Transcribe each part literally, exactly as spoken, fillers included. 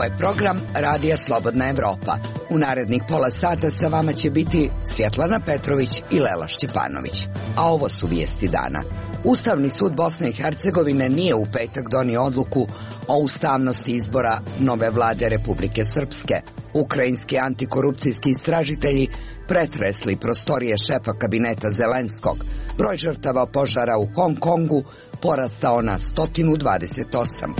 je program Radija Slobodna Evropa. U narednih pola sata sa vama će biti Svjetlana Petrović i Lela Šćepanović. A ovo su vijesti dana. Ustavni sud Bosne i Hercegovine nije u petak donio odluku o ustavnosti izbora nove vlade Republike Srpske. Ukrajinski antikorupcijski istražitelji pretresli prostorije šefa kabineta Zelenskog. Broj žrtava požara u Hong Kongu porastao na sto dvadeset osam.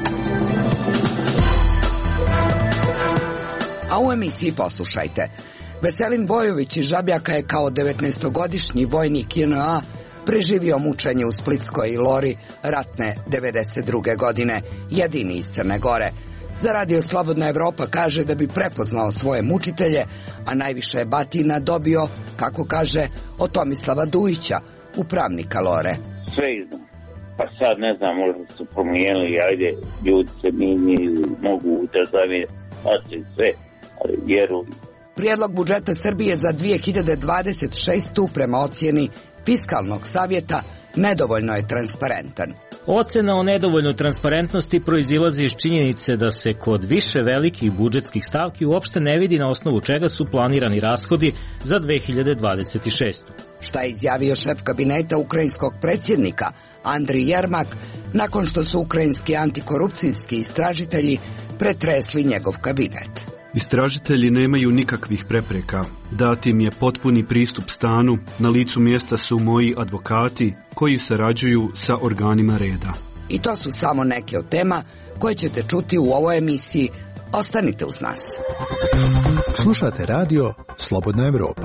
A u emisiji poslušajte. Veselin Bojović iz Žabljaka je kao devetnaestogodišnji vojnik J N A preživio mučenje u Splitskoj Lori ratne devedeset druge godine, jedini iz Crne Gore. Za Radio Slobodna Evropa kaže da bi prepoznao svoje mučitelje, a najviše je batina dobio, kako kaže, od Tomislava Dujića, upravnika Lore. Sve iznam. Pa sad ne znam, možda su promijenili, ajde, ljudi se minjaju, mogu da zavijeti sve, ali vjeruju. Prijedlog budžeta Srbije za dvije hiljade dvadeset šestu prema ocjeni Fiskalnog savjeta nedovoljno je transparentan. Ocena o nedovoljnoj transparentnosti proizilazi iz činjenice da se kod više velikih budžetskih stavki uopšte ne vidi na osnovu čega su planirani rashodi za dvije hiljade dvadeset šestu. Šta je izjavio šef kabineta ukrajinskog predsjednika Andrij Jermak nakon što su ukrajinski antikorupcijski istražitelji pretresli njegov kabinet. Istražitelji nemaju nikakvih prepreka. Dat im je potpuni pristup stanu, na licu mjesta su moji advokati koji sarađuju sa organima reda. I to su samo neke od tema koje ćete čuti u ovoj emisiji. Ostanite uz nas. Slušate radio Slobodna Evropa.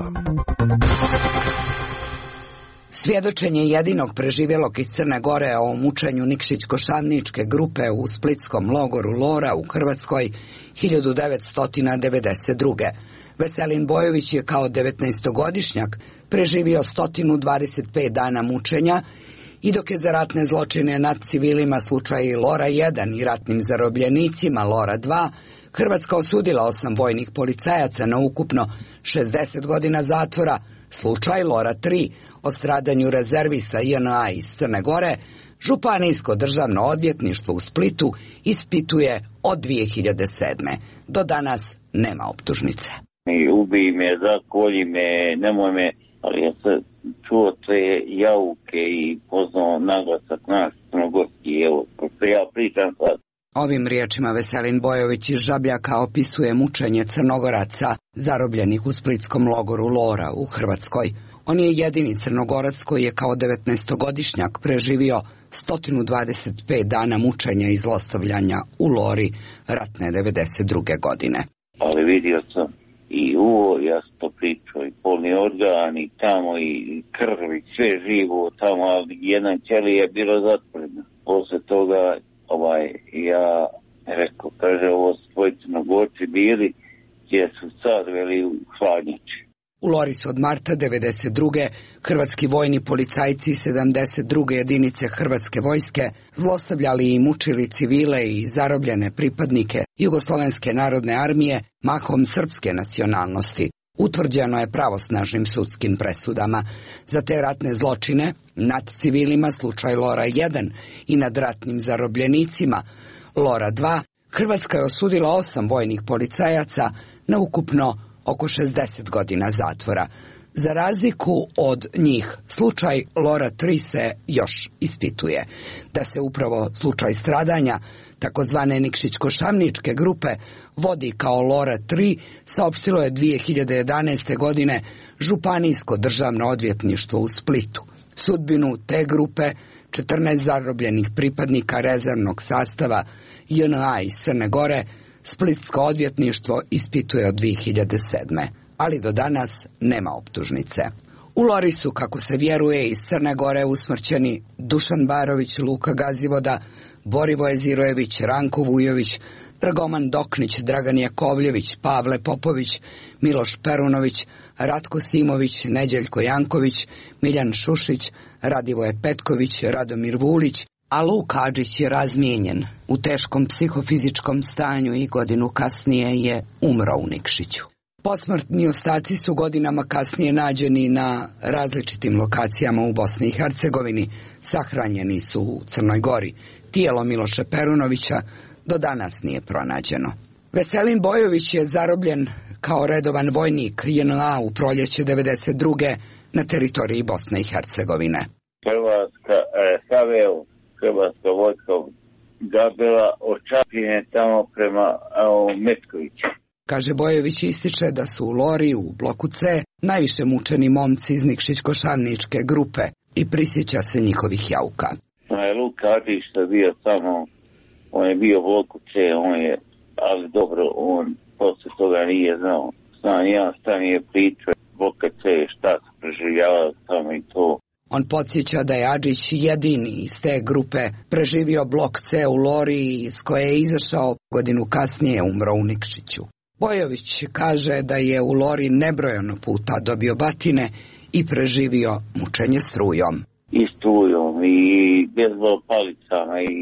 Svjedočenje jedinog preživjelog iz Crne Gore o mučenju Nikšić-Košavničke grupe u splitskom logoru Lora u Hrvatskoj hiljadu devetsto devedeset druge. Veselin Bojović je kao devetnaestogodišnjak preživio sto dvadeset pet dana mučenja i dok je za ratne zločine nad civilima slučaj Lora jedan i ratnim zarobljenicima Lora dva, Hrvatska osudila osam vojnih policajaca na ukupno šezdeset godina zatvora, slučaj Lora tri o stradanju rezervista J N A iz Crne Gore, Županijsko državno odvjetništvo u Splitu ispituje od dvije hiljade sedme. Do danas nema optužnice. Ubij me, zakolji me, nemoj me, ali ja sam čuo te jauke i poznao naglasak naš crnogorski, evo, pošto ja pričam sad. Ovim riječima Veselin Bojović iz Žabljaka opisuje mučenje Crnogoraca zarobljenih u splitskom logoru Lora u Hrvatskoj. On je jedini Crnogorac koji je kao devetnaestogodišnjak preživio sto dvadeset pet dana mučenja i zlostavljanja u Lori ratne devedeset druge godine. Ali vidio sam i uvo, ja sam to pričao, i polni organ, i tamo, i krv, i sve živo tamo, ali jedan ćeli je bilo zatvoreno. Posle toga, ovaj, ja rekao, kaže, ovo su tvoji Crnogorci bili, gdje su sad veli u hladnjači. U Lori su od marta devedeset druge hrvatski vojni policajci sedamdeset druge jedinice Hrvatske vojske zlostavljali i mučili civile i zarobljene pripadnike Jugoslovenske narodne armije mahom srpske nacionalnosti. Utvrđeno je pravosnažnim sudskim presudama. Za te ratne zločine nad civilima slučaj Lora jedan i nad ratnim zarobljenicima Lora dva Hrvatska je osudila osam vojnih policajaca na ukupno oko šezdeset godina zatvora. Za razliku od njih, slučaj Lora tri se još ispituje. Da se upravo slučaj stradanja takozvane Nikšić-Košavničke grupe vodi kao Lora tri, saopštilo je dvije hiljade jedanaeste. godine Županijsko državno odvjetništvo u Splitu. Sudbinu te grupe, četrnaest zarobljenih pripadnika rezervnog sastava J N A iz Crne Gore, Splitsko odvjetništvo ispituje od dvije hiljade sedme. ali do danas nema optužnice. U Lori su, kako se vjeruje, iz Crne Gore usmrćeni Dušan Barović, Luka Gazivoda, Borivoje Zirojević, Ranko Vujović, Dragoman Doknić, Dragan Jakovljević, Pavle Popović, Miloš Perunović, Ratko Simović, Neđeljko Janković, Miljan Šušić, Radivoje Petković, Radomir Vulić, a Luk Hadžić je razmijenjen. U teškom psihofizičkom stanju i godinu kasnije je umro u Nikšiću. Posmrtni ostaci su godinama kasnije nađeni na različitim lokacijama u Bosni i Hercegovini. Sahranjeni su u Crnoj Gori. Tijelo Miloša Perunovića do danas nije pronađeno. Veselin Bojović je zarobljen kao redovan vojnik J N A u proljeće devedeset druge na teritoriji Bosne i Hercegovine. Hrvatska, e, Saveo, Hrvatska vojska gabila od Čapljine tamo prema o, Metkoviću. Kaže Bojović, ističe da su u Lori u bloku C najviše mučeni momci iz Nikšićko-Šavničke grupe i prisjeća se njihovih jauka. Luka Adžić što je bio samo, on je bio u bloku C, on je, ali dobro, on posle toga nije znao. Znam ja šta mi je pričao, bloka C, šta se preživljavao tamo i to. On podsjeća da je Adžić jedini iz te grupe preživio blok C u Lori, iz koje je izašao, godinu kasnije umro u Nikšiću. Bojović kaže da je u Lori nebrojeno puta dobio batine i preživio mučenje strujom. I strujom, i bezbol palicama, i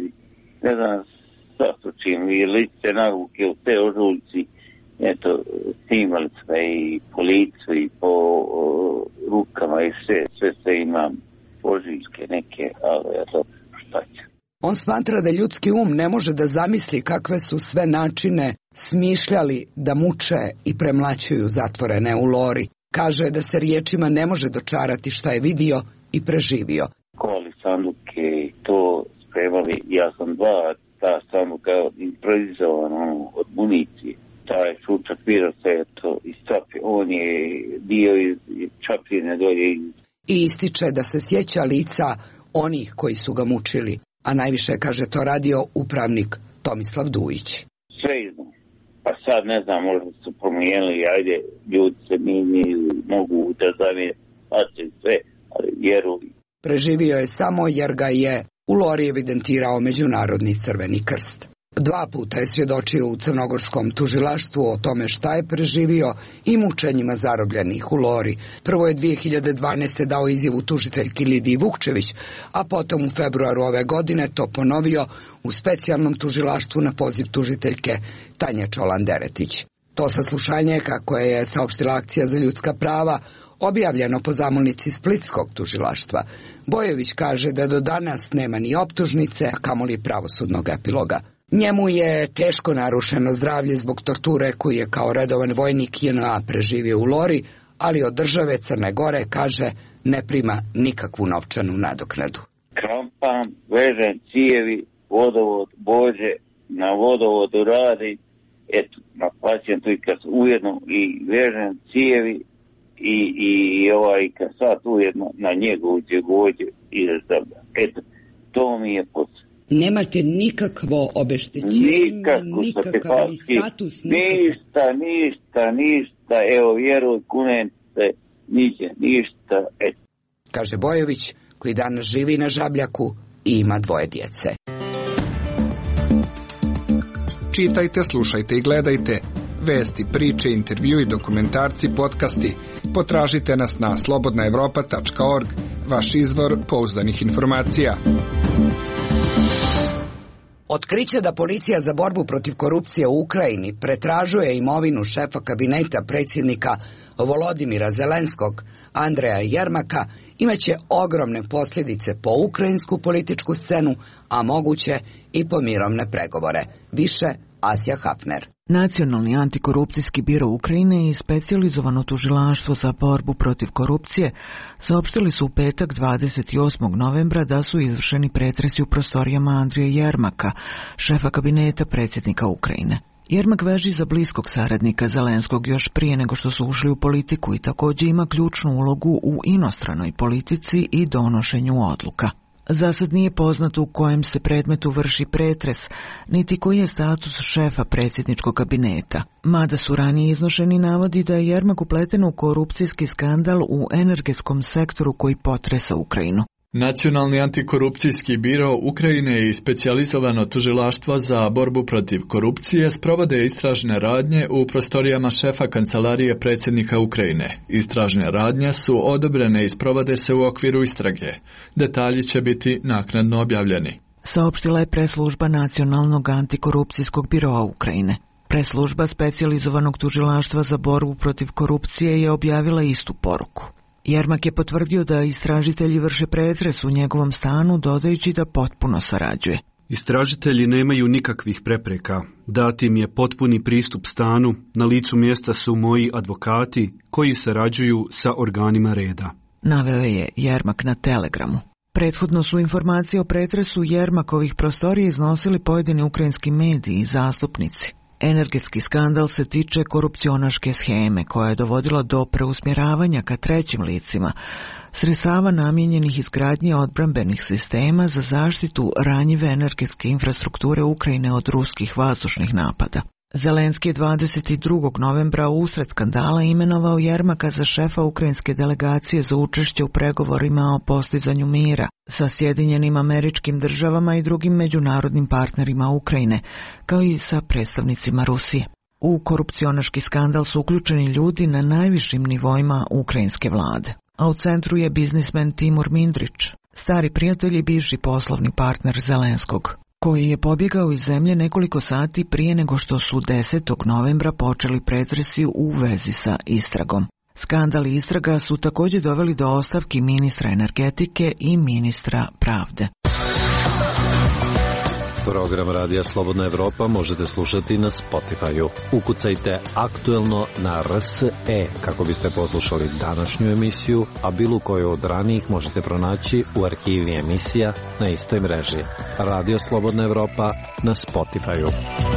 ne znam sa su čim, i lice navuke u te ožuljci, eto, snimali smo i po licu i po o, rukama i sve, sve se imam ožiljke neke, ali eto, šta će. On smatra da ljudski um ne može da zamisli kakve su sve načine smišljali da muče i premlaćuju zatvorene u Lori. Kaže da se riječima ne može dočarati šta je vidio i preživio. Kovali sanduke i to spremali, ja sam dva, ta sanduka improvizovana od municije. Taj Čučak Piro se to iz Čapljine, on je dio iz Čapljine dolje. I ističe da se sjeća lica onih koji su ga mučili, a najviše, kaže, to radio upravnik Tomislav Dujić. Sve iznam. Pa sad ne znam, možda su promijenili, ajde, ljudi se minjaju, mogu da zamije, pače sve, ali vjeruju. Preživio je samo jer ga je u Lori evidentirao Međunarodni Crveni krst. Dva puta je svjedočio u crnogorskom tužilaštvu o tome šta je preživio i mučenjima zarobljenih u Lori. Prvo je dvije hiljade dvanaeste. dao izjavu tužiteljki Lidiji Vukčević, a potom u februaru ove godine to ponovio u specijalnom tužilaštvu na poziv tužiteljke Tanje Čolan-Deretić. To saslušanje, kako je saopštila Akcija za ljudska prava, objavljeno po zamolnici Splitskog tužilaštva. Bojović kaže da do danas nema ni optužnice, a kamoli pravosudnog epiloga. Njemu je teško narušeno zdravlje zbog torture koju je kao redovan vojnik J N A preživio u Lori, ali od države Crne Gore, kaže, ne prima nikakvu novčanu nadoknadu. Krampam, vežem cijevi, vodovod bođe, na vodovodu radi, eto, na pacijentu i kad ujedno i vežem cijevi i, i, i ovaj kad sad ujedno na njegovu djegođe i zdravlja. Eto, to mi je posao. Nemate nikakvo obeštećenje, nikakvo nikakav status, ništa, ništa, ništa, evo vjeruj, kunem se, niđe, ništa, eto. Kaže Bojović, koji danas živi na Žabljaku i ima dvoje djece. Čitajte, slušajte i gledajte vesti, priče, intervju i dokumentarci, podcasti. Potražite nas na slobodna evropa tačka org, vaš izvor pouzdanih informacija. Otkriće da policija za borbu protiv korupcije u Ukrajini pretražuje imovinu šefa kabineta predsjednika Volodimira Zelenskog, Andreja Jermaka, imaće ogromne posljedice po ukrajinsku političku scenu, a moguće i po mirovne pregovore. Više Asja Hafner. Nacionalni antikorupcijski biro Ukrajine i specijalizovano tužilaštvo za borbu protiv korupcije saopštili su u petak dvadeset osmog novembra da su izvršeni pretresi u prostorijama Andrija Jermaka, šefa kabineta predsjednika Ukrajine. Jermak veži za bliskog saradnika Zelenskog još prije nego što su ušli u politiku i također ima ključnu ulogu u inostranoj politici i donošenju odluka. Zasad nije poznato u kojem se predmetu vrši pretres, niti koji je status šefa predsjedničkog kabineta. Mada su ranije iznošeni navodi da je Jermak upleten u korupcijski skandal u energetskom sektoru koji potresa Ukrajinu. Nacionalni antikorupcijski biro Ukrajine i specijalizovano tužilaštvo za borbu protiv korupcije sprovode istražne radnje u prostorijama šefa kancelarije predsjednika Ukrajine. Istražne radnje su odobrene i sprovode se u okviru istrage. Detalji će biti naknadno objavljeni. Saopštila je preslužba Nacionalnog antikorupcijskog biroa Ukrajine. Preslužba specijalizovanog tužilaštva za borbu protiv korupcije je objavila istu poruku. Jermak je potvrdio da istražitelji vrše pretres u njegovom stanu, dodajući da potpuno sarađuje. Istražitelji nemaju nikakvih prepreka. Dati im je potpuni pristup stanu. Na licu mjesta su moji advokati koji sarađuju sa organima reda. Naveo je Jermak na Telegramu. Prethodno su informacije o pretresu Jermakovih prostorija iznosili pojedini ukrajinski mediji i zastupnici. Energetski skandal se tiče korupcionaške sheme koja je dovodila do preusmjeravanja ka trećim licima, sredstava namijenjenih izgradnji odbrambenih sistema za zaštitu ranjive energetske infrastrukture Ukrajine od ruskih vazdušnih napada. Zelenski je dvadeset drugog novembra usred skandala imenovao Jermaka za šefa ukrajinske delegacije za učešće u pregovorima o postizanju mira sa Sjedinjenim Američkim Državama i drugim međunarodnim partnerima Ukrajine, kao i sa predstavnicima Rusije. U korupcionaški skandal su uključeni ljudi na najvišim nivoima ukrajinske vlade, a u centru je biznismen Timur Mindrić, stari prijatelj i bivši poslovni partner Zelenskog, koji je pobjegao iz zemlje nekoliko sati prije nego što su desetog novembra počeli pretresi u vezi sa istragom. Skandal i istraga su također doveli do ostavki ministra energetike i ministra pravde. Program Radija Slobodna Evropa možete slušati na Spotify-u. Ukucajte aktuelno na R S E kako biste poslušali današnju emisiju, a bilo koju od ranijih možete pronaći u arhivi emisija na istoj mreži. Radio Slobodna Evropa na Spotify-u.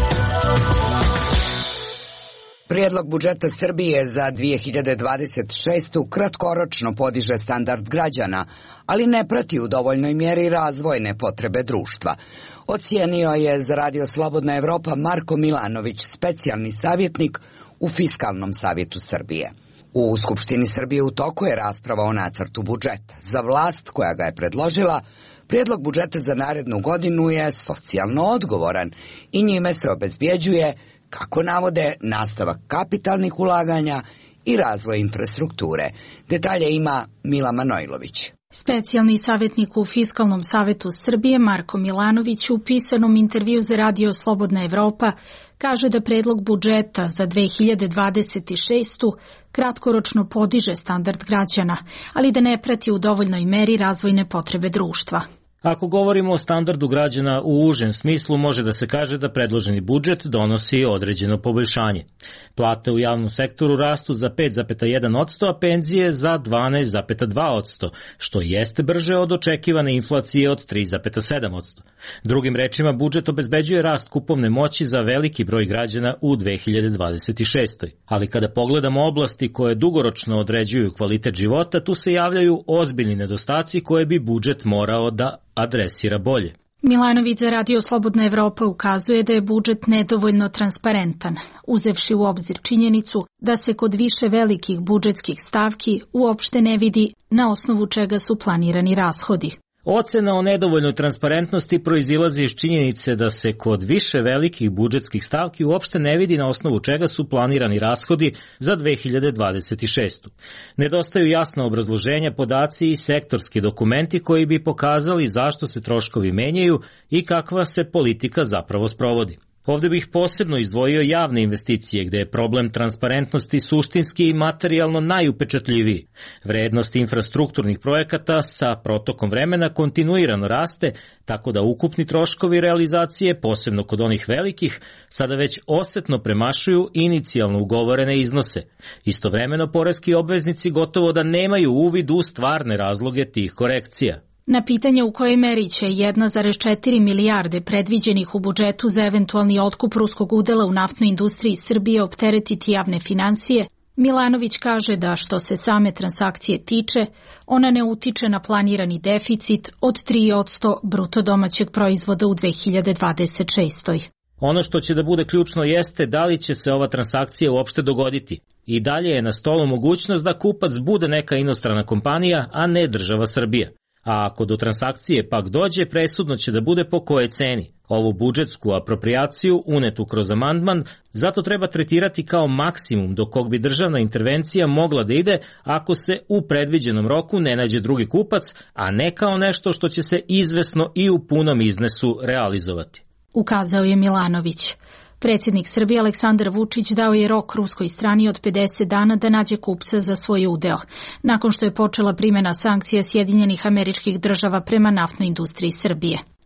Prijedlog budžeta Srbije za dvije hiljade dvadeset šestu kratkoročno podiže standard građana, ali ne prati u dovoljnoj mjeri razvojne potrebe društva. Ocijenio je za Radio Slobodna Evropa Marko Milanović, specijalni savjetnik u Fiskalnom savjetu Srbije. U Skupštini Srbije u toku je rasprava o nacrtu budžeta. Za vlast koja ga je predložila, prijedlog budžeta za narednu godinu je socijalno odgovoran i njime se obezbjeđuje, kako navode, nastavak kapitalnih ulaganja i razvoj infrastrukture. Detalje ima Mila Manojlović. Specijalni savjetnik u Fiskalnom savjetu Srbije Marko Milanović u pisanom intervju za Radio Slobodna Evropa kaže da predlog budžeta za dve hiljade dvadeset šestu kratkoročno podiže standard građana, ali da ne prati u dovoljnoj meri razvojne potrebe društva. Ako govorimo o standardu građana u užem smislu, može da se kaže da predloženi budžet donosi određeno poboljšanje. Plate u javnom sektoru rastu za pet zarez jedan posto, a penzije za dvanaest zarez dva posto, što jeste brže od očekivane inflacije od tri zarez sedam posto. Drugim rečima, budžet obezbeđuje rast kupovne moći za veliki broj građana u dve hiljade dvadeset šestoj. Ali kada pogledamo oblasti koje dugoročno određuju kvalitet života, tu se javljaju ozbiljni nedostaci koje bi budžet morao da adresira bolje. Milanović za Radio Slobodna Evropa ukazuje da je budžet nedovoljno transparentan, uzevši u obzir činjenicu da se kod više velikih budžetskih stavki uopšte ne vidi na osnovu čega su planirani rashodi. Ocena o nedovoljnoj transparentnosti proizilazi iz činjenice da se kod više velikih budžetskih stavki uopšte ne vidi na osnovu čega su planirani rashodi za dve hiljade dvadeset šestu. Nedostaju jasna obrazloženja, podaci i sektorski dokumenti koji bi pokazali zašto se troškovi menjaju i kakva se politika zapravo sprovodi. Ovdje bih posebno izdvojio javne investicije, gde je problem transparentnosti suštinski i materijalno najupečatljiviji. Vrednost infrastrukturnih projekata sa protokom vremena kontinuirano raste, tako da ukupni troškovi realizacije, posebno kod onih velikih, sada već osetno premašuju inicijalno ugovorene iznose. Istovremeno, poreski obveznici gotovo da nemaju uvid u stvarne razloge tih korekcija. Na pitanje u kojoj meri će jedna zarez četiri milijarde predviđenih u budžetu za eventualni otkup ruskog udela u naftnoj industriji Srbije opteretiti javne finansije, Milanović kaže da što se same transakcije tiče, ona ne utiče na planirani deficit od tri posto bruto domaćeg proizvoda u dve hiljade dvadeset šestoj. Ono što će da bude ključno jeste da li će se ova transakcija uopšte dogoditi. I dalje je na stolu mogućnost da kupac bude neka inostrana kompanija, a ne država Srbija. A ako do transakcije pak dođe, presudno će da bude po kojoj ceni. Ovu budžetsku apropriaciju, unetu kroz amandman, zato treba tretirati kao maksimum do kog bi državna intervencija mogla da ide ako se u predviđenom roku ne nađe drugi kupac, a ne kao nešto što će se izvesno i u punom iznesu realizovati. Ukazao je Milanović. Predsjednik Srbije Aleksandar Vučić dao je rok ruskoj strani od pedeset dana da nađe kupca za svoj udeo, nakon što je počela primjena sankcija Sjedinjenih Američkih Država prema naftnoj industriji Srbije.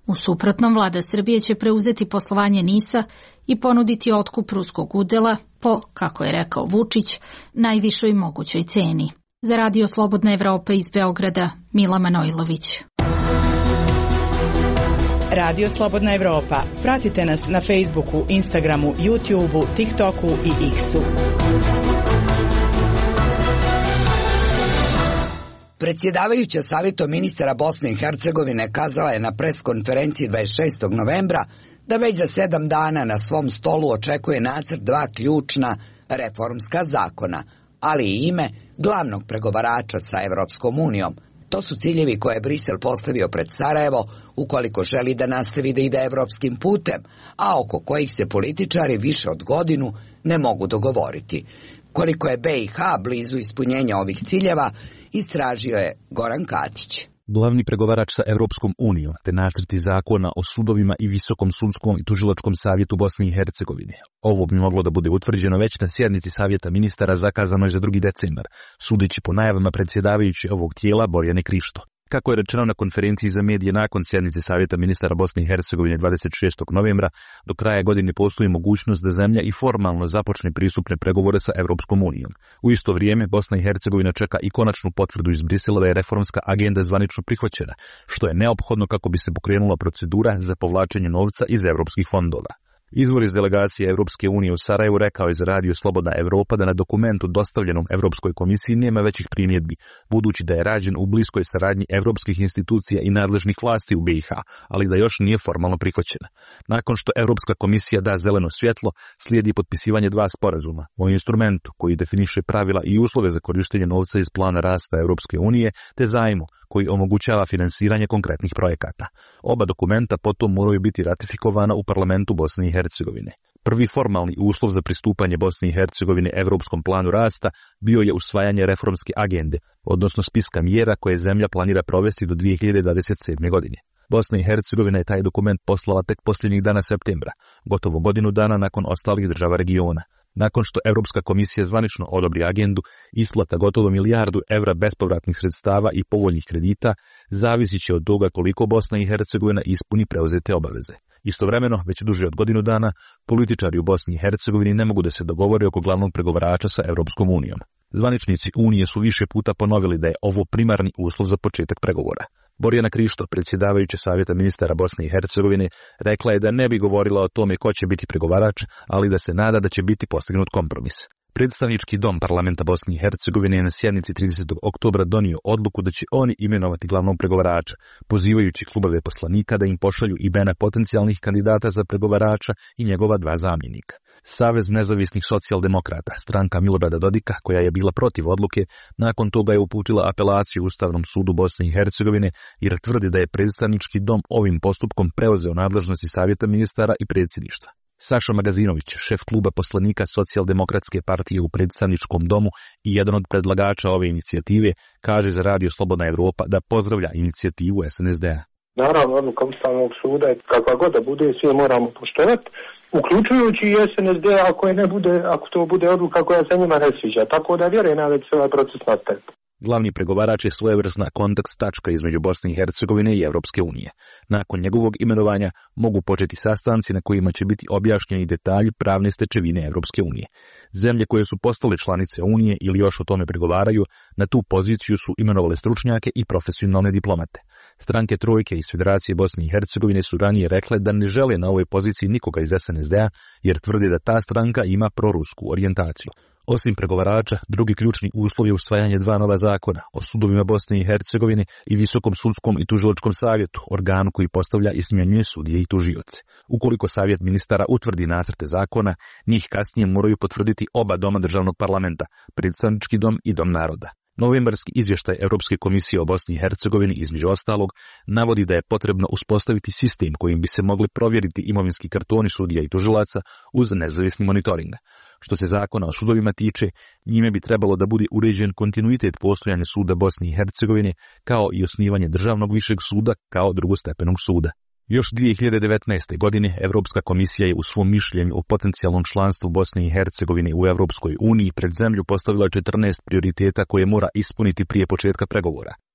U suprotnom, vlada Srbije će preuzeti poslovanje NIS-a i ponuditi otkup ruskog udela po, kako je rekao Vučić, najvišoj mogućoj ceni. Za Radio Slobodna Evropa iz Beograda, Mila Manojlović. Radio Slobodna Evropa. Pratite nas na Facebooku, Instagramu, YouTubeu, TikToku i X-u. Predsjedavajuća Savjetom ministara Bosne i Hercegovine kazala je na preskonferenciji dvadeset šestog novembra da već za sedam dana na svom stolu očekuje nacrt dva ključna reformska zakona, ali i ime glavnog pregovarača sa Evropskom unijom. To su ciljevi koje je Brisel postavio pred Sarajevo ukoliko želi da nastavi da ide evropskim putem, a oko kojih se političari više od godinu ne mogu dogovoriti. Koliko je B i H blizu ispunjenja ovih ciljeva, istražio je Goran Katić. Glavni pregovarač sa Evropskom unijom te nacrti zakona o sudovima i Visokom sudskom i tužilačkom savjetu Bosne i Hercegovine. Ovo bi moglo da bude utvrđeno već na sjednici savjeta ministara zakazanoj za drugi decembar, sudeći po najavama predsjedavajuće ovog tijela Borjane Krišto. Kako je rečeno na konferenciji za medije nakon sjednice savjeta ministara Bosne i Hercegovine dvadeset šestog novembra, do kraja godine postoji mogućnost da zemlja i formalno započne pristupne pregovore sa Evropskom unijom. U isto vrijeme Bosna i Hercegovina čeka i konačnu potvrdu iz Brisela da je reformska agenda zvanično prihvaćena, što je neophodno kako bi se pokrenula procedura za povlačenje novca iz evropskih fondova. Izvor iz delegacije Evropske unije u Sarajevu rekao je za Radio Slobodna Evropa da na dokumentu dostavljenom Evropskoj komisiji nema većih primjedbi, budući da je rađen u bliskoj saradnji evropskih institucija i nadležnih vlasti u B i H, ali da još nije formalno prihvaćena. Nakon što Evropska komisija da zeleno svjetlo, slijedi potpisivanje dva sporazuma o instrumentu koji definiše pravila i uslove za korištenje novca iz plana rasta Evropske unije, te zajmu koji omogućava finansiranje konkretnih projekata. Oba dokumenta potom moraju biti ratifikovana u parlamentu Bosne i Hercegovine. Prvi formalni uslov za pristupanje Bosne i Hercegovine Evropskom planu rasta bio je usvajanje reformske agende, odnosno spiska mjera koje zemlja planira provesti do dvije hiljade dvadeset sedme. godine. Bosna i Hercegovina je taj dokument poslala tek posljednjih dana septembra, gotovo godinu dana nakon ostalih država regiona. Nakon što Europska komisija zvanično odobri agendu, isplata gotovo milijardu evra bespovratnih sredstava i povoljnih kredita zavisit će od toga koliko Bosna i Hercegovina ispuni preuzete obaveze. Istovremeno, već duže od godinu dana, političari u Bosni i Hercegovini ne mogu da se dogovore oko glavnog pregovarača sa Evropskom unijom. Zvaničnici Unije su više puta ponovili da je ovo primarni uslov za početak pregovora. Borjana Krišto, predsjedavajuća savjeta ministara Bosne i Hercegovine, rekla je da ne bi govorila o tome ko će biti pregovarač, ali da se nada da će biti postignut kompromis. Predstavnički dom parlamenta Bosne i Hercegovine je na sjednici tridesetog oktobra donio odluku da će oni imenovati glavnog pregovarača, pozivajući klubove poslanika da im pošalju imena potencijalnih kandidata za pregovarača i njegova dva zamjenika. Savez nezavisnih socijaldemokrata, stranka Milorada Dodika, koja je bila protiv odluke, nakon toga je uputila apelaciju Ustavnom sudu Bosne i Hercegovine jer tvrdi da je predstavnički dom ovim postupkom preuzeo nadležnosti savjeta ministara i predsjedništva. Saša Magazinović, šef kluba poslanika Socijaldemokratske partije u predstavničkom domu i jedan od predlagača ove inicijative, kaže za Radio Slobodna Evropa da pozdravlja inicijativu S N S D-a. Naravno, odluka Ustavnog suda je kakva god da bude, svi moramo poštovati, uključujući i S N S D ako je ne bude, ako to bude odluka koja se njima ne sviđa. Tako da vjerujem da će se ovaj proces nastaviti. Glavni pregovarač je svojevrsna kontakt tačka između Bosne i Hercegovine i Evropske unije. Nakon njegovog imenovanja mogu početi sastanci na kojima će biti objašnjeni detalji pravne stečevine Evropske unije. Zemlje koje su postale članice Unije ili još o tome pregovaraju, na tu poziciju su imenovale stručnjake i profesionalne diplomate. Stranke Trojke iz Federacije Bosne i Hercegovine su ranije rekle da ne žele na ovoj poziciji nikoga iz S N S D-a jer tvrde da ta stranka ima prorusku orijentaciju. Osim pregovarača, drugi ključni uslov je usvajanje dva nova zakona o sudovima Bosne i Hercegovine i Visokom sudskom i tužilačkom savjetu, organu koji postavlja i smjenjuje sudije i tužioce. Ukoliko savjet ministara utvrdi nacrte zakona, njih kasnije moraju potvrditi oba doma državnog parlamenta, predstavnički dom i dom naroda. Novembarski izvještaj Europske komisije o Bosni i Hercegovini, između ostalog, navodi da je potrebno uspostaviti sistem kojim bi se mogli provjeriti imovinski kartoni sudija i tužilaca uz nezavisni monitoring. Što se zakona o sudovima tiče, njime bi trebalo da bude uređen kontinuitet postojanja suda Bosne i Hercegovine, kao i osnivanje državnog višeg suda kao drugostepenog suda. Još dvije hiljade devetnaeste. godine Evropska komisija je u svom mišljenju o potencijalnom članstvu Bosne i Hercegovine u Evropskoj uniji pred zemlju postavila četrnaest prioriteta koje mora ispuniti prije početka pregovora.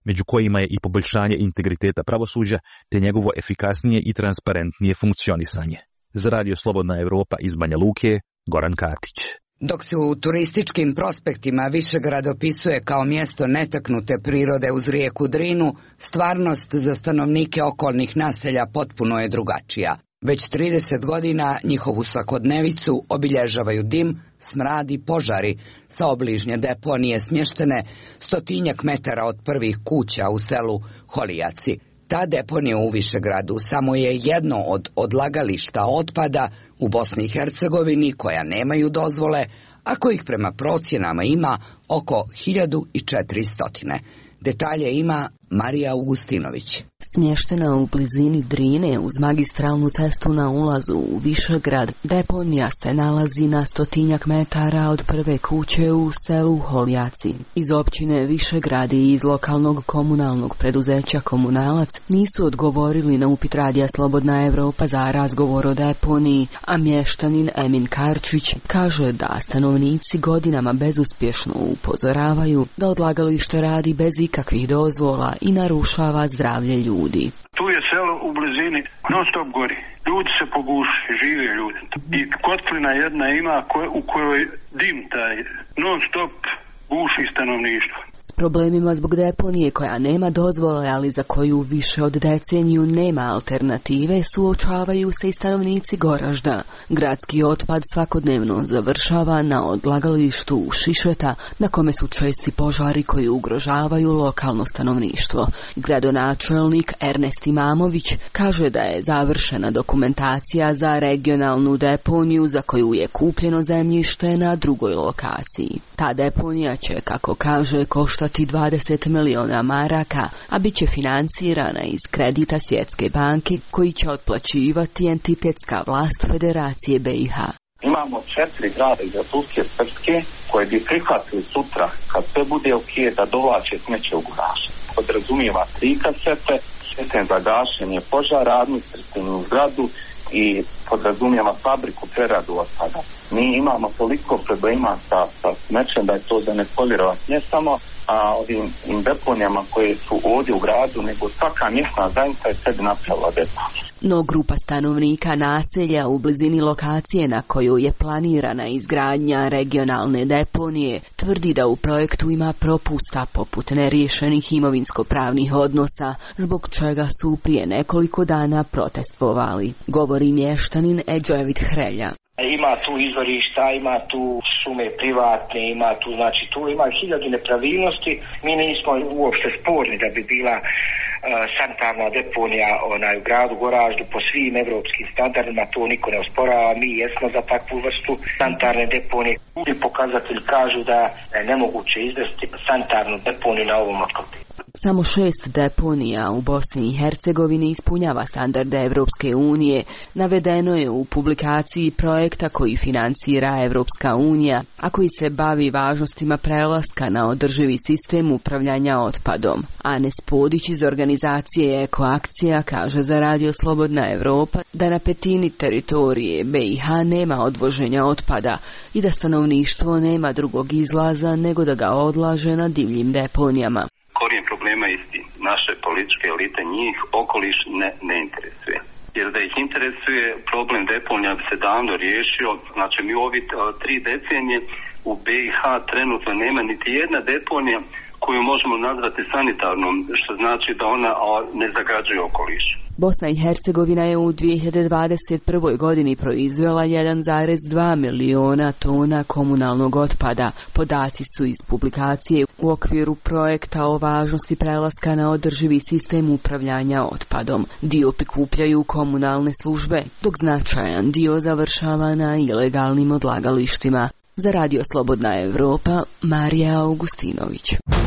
među kojima je i poboljšanje integriteta pravosuđa te njegovo efikasnije i transparentnije funkcionisanje. Za Radio Slobodna Evropa iz Banja Luke, Goran Katić. Dok se u turističkim prospektima Višegrad opisuje kao mjesto netaknute prirode uz rijeku Drinu, stvarnost za stanovnike okolnih naselja potpuno je drugačija. Već trideset godina njihovu svakodnevicu obilježavaju dim, smrad i požari sa obližnje deponije smještene stotinjak metara od prvih kuća u selu Holijaci. Ta deponija u Višegradu samo je jedno od odlagališta otpada u Bosni i Hercegovini koja nemaju dozvole, a kojih prema procjenama ima oko hiljadu četiristo. Detalje ima Marija Augustinović. Smještena u blizini Drine uz magistralnu cestu na ulazu u Višegrad, deponija se nalazi na stotinjak metara od prve kuće u selu Holijaci. Iz općine Višegrad i iz lokalnog komunalnog preduzeća Komunalac nisu odgovorili na upit Radija Slobodna Evropa za razgovor o deponiji, a mještanin Emin Karčić kaže da stanovnici godinama bezuspješno upozoravaju da odlagalište radi bez ikakvih dozvola i narušava zdravlje ljudi. Tu je selo u blizini, non stop gori. Ljudi se poguši, žive ljudi. I kotlina jedna ima u kojoj dim taj non stop guši stanovništvo. S problemima zbog deponije koja nema dozvole, ali za koju više od deceniju nema alternative, suočavaju se i stanovnici Goražda. Gradski otpad svakodnevno završava na odlagalištu u Šišeta, na kome su česti požari koji ugrožavaju lokalno stanovništvo. Gradonačelnik Ernest Imamović kaže da je završena dokumentacija za regionalnu deponiju za koju je kupljeno zemljište na drugoj lokaciji. Ta deponija će, kako kaže, koštati dvadeset miliona maraka, a bit će financirana iz kredita Svjetske banke koji će otplaćivati entitetska vlast Federacije B i H. Imamo četiri grada iz Republike Srpske koje bi prihvatili sutra, kad sve bude ok, da dovlače smeće u garaž. Podrazumijeva tri kasete, šeten za gašenje požara, administrativnu zgradu i podrazumijeva fabriku preradu otpada. Mi imamo toliko problema sa, sa smećem da je to za ne polirovat. Ne samo a, ovim deponijama koje su ovdje u gradu, nego svaka mjesna zajednica je sebi napravila deponiju. No grupa stanovnika naselja u blizini lokacije na koju je planirana izgradnja regionalne deponije tvrdi da u projektu ima propusta poput neriješenih imovinsko-pravnih odnosa, zbog čega su prije nekoliko dana protestovali. Govori mještanin Edževit Hrelja. Ima tu izvorišta, ima tu šume privatne, ima tu, znači tu ima hiljadu nepravilnosti. Mi nismo uopšte sporni da bi bila uh, sanitarna deponija onaj, u gradu Goraždu po svim evropskim standardima, to niko ne osporava, mi jesmo za takvu vrstu sanitarne deponije. I pokazatelji kažu da je nemoguće izvesti sanitarnu deponiju na ovom otkopu. Samo šest deponija u Bosni i Hercegovini ispunjava standarde Evropske unije, navedeno je u publikaciji projekta koji financira Evropska unija, a koji se bavi važnostima prelaska na održivi sistem upravljanja otpadom. Anes Podić iz organizacije Ekoakcija kaže za Radio Slobodna Evropa da na petini teritorije B i H nema odvoženja otpada i da stanovništvo nema drugog izlaza nego da ga odlaže na divljim deponijama. Korijen problema isti. Naše političke elite njih okoliš ne, ne interesuje. Jer da ih interesuje problem deponija bi se davno riješio. Znači mi u ovi tri decenije u B i H trenutno nema niti jedna deponija koju možemo nazvati sanitarnom, što znači da ona ne zagađuje okoliš. Bosna i Hercegovina je u dvije hiljade dvadeset prvoj. godini proizvela jedan zarez dva miliona tona komunalnog otpada. Podaci su iz publikacije u okviru projekta o važnosti prelaska na održivi sistem upravljanja otpadom. Dio prikupljaju komunalne službe, dok značajan dio završava na ilegalnim odlagalištima. Za Radio Slobodna Evropa, Marija Augustinović.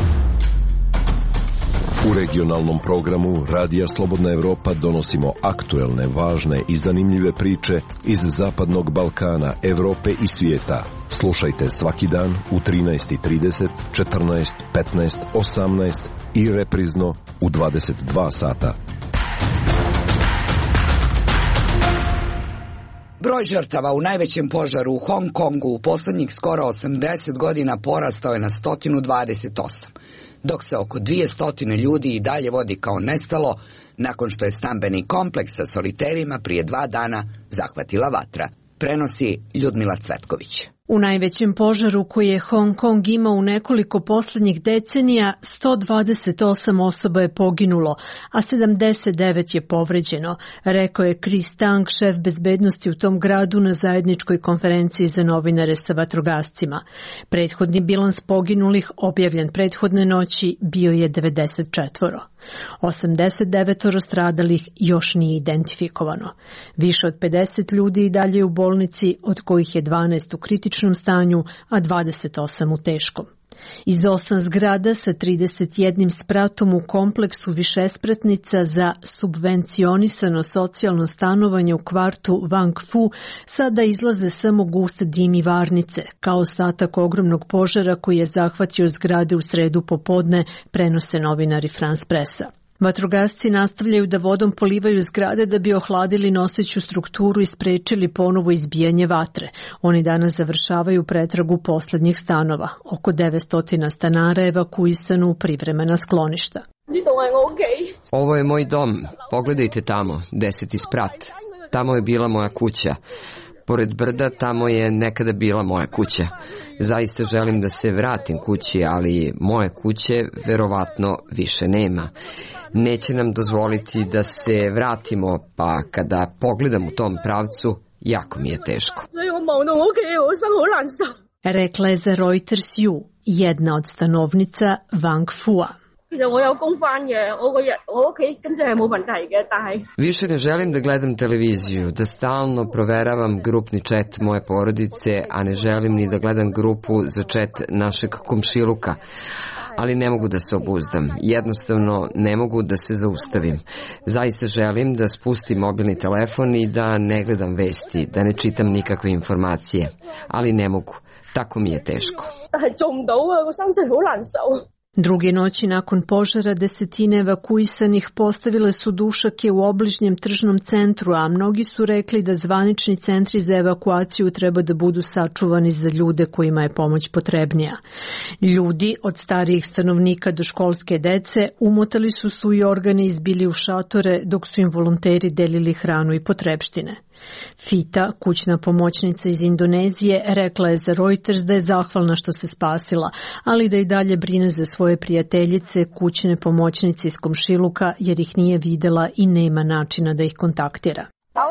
U regionalnom programu Radija Slobodna Evropa donosimo aktuelne, važne i zanimljive priče iz Zapadnog Balkana, Evrope i svijeta. Slušajte svaki dan u trinaest i trideset, četrnaest, petnaest, osamnaest i reprizno u dvadeset dva sata. Broj žrtava u najvećem požaru u Hong Kongu u posljednjih skoro osamdeset godina porastao je na sto dvadeset osam. dok se oko dvjesto ljudi i dalje vodi kao nestalo nakon što je stambeni kompleks sa soliterima prije dva dana zahvatila vatra. Prenosi Ljudmila Cvetković. U najvećem požaru koji je Hong Kong imao u nekoliko poslednjih decenija, sto dvadeset osam osoba je poginulo, a sedamdeset devet je povređeno, rekao je Chris Tang, šef bezbednosti u tom gradu na zajedničkoj konferenciji za novinare sa vatrogascima. Prethodni bilans poginulih, objavljen prethodne noći, bio je devedeset četiri. osamdeset devet stradalih još nije identifikovano. Više od pedeset ljudi i dalje u bolnici, od kojih je dvanaest u kritičnom stanju, a dvadeset osam u teškom. Iz osam zgrada sa trideset jednim spratom u kompleksu višespratnica za subvencionisano socijalno stanovanje u kvartu Wang Fu sada izlaze samo gust dim i varnice, kao ostatak ogromnog požara koji je zahvatio zgrade u sredu popodne, prenose novinari France Pressa. Vatrogasci nastavljaju da vodom polivaju zgrade da bi ohladili noseću strukturu i sprečili ponovo izbijanje vatre. Oni danas završavaju pretragu poslednjih stanova. Oko devetsto stanara je evakuisano u privremena skloništa. Ovo je moj dom. Pogledajte tamo, deseti sprat. Tamo je bila moja kuća. Pored brda tamo je nekada bila moja kuća. Zaista želim da se vratim kući, ali moje kuće verovatno više nema. Neće nam dozvoliti da se vratimo, pa kada pogledam u tom pravcu, jako mi je teško. Rekla je za Reuters Yu, jedna od stanovnica Wang Fua. Više ne želim da gledam televiziju, da stalno proveravam grupni chat moje porodice, a ne želim ni da gledam grupu za chat našeg komšiluka. Ali ne mogu da se obuzdam. Jednostavno ne mogu da se zaustavim. Zaista želim da spustim mobilni telefon i da ne gledam vesti, da ne čitam nikakve informacije. Ali ne mogu. Tako mi je teško. Druge noći nakon požara desetine evakuisanih postavile su dušake u obližnjem tržnom centru, a mnogi su rekli da zvanični centri za evakuaciju treba da budu sačuvani za ljude kojima je pomoć potrebnija. Ljudi, od starijih stanovnika do školske dece, umotali su su i organe izbili u šatore dok su im volonteri delili hranu i potrebštine. Fita, kućna pomoćnica iz Indonezije, rekla je za Reuters da je zahvalna što se spasila, ali da i dalje brine za svoje prijateljice, kućne pomoćnice iz komšiluka, jer ih nije videla i nema načina da ih kontaktira.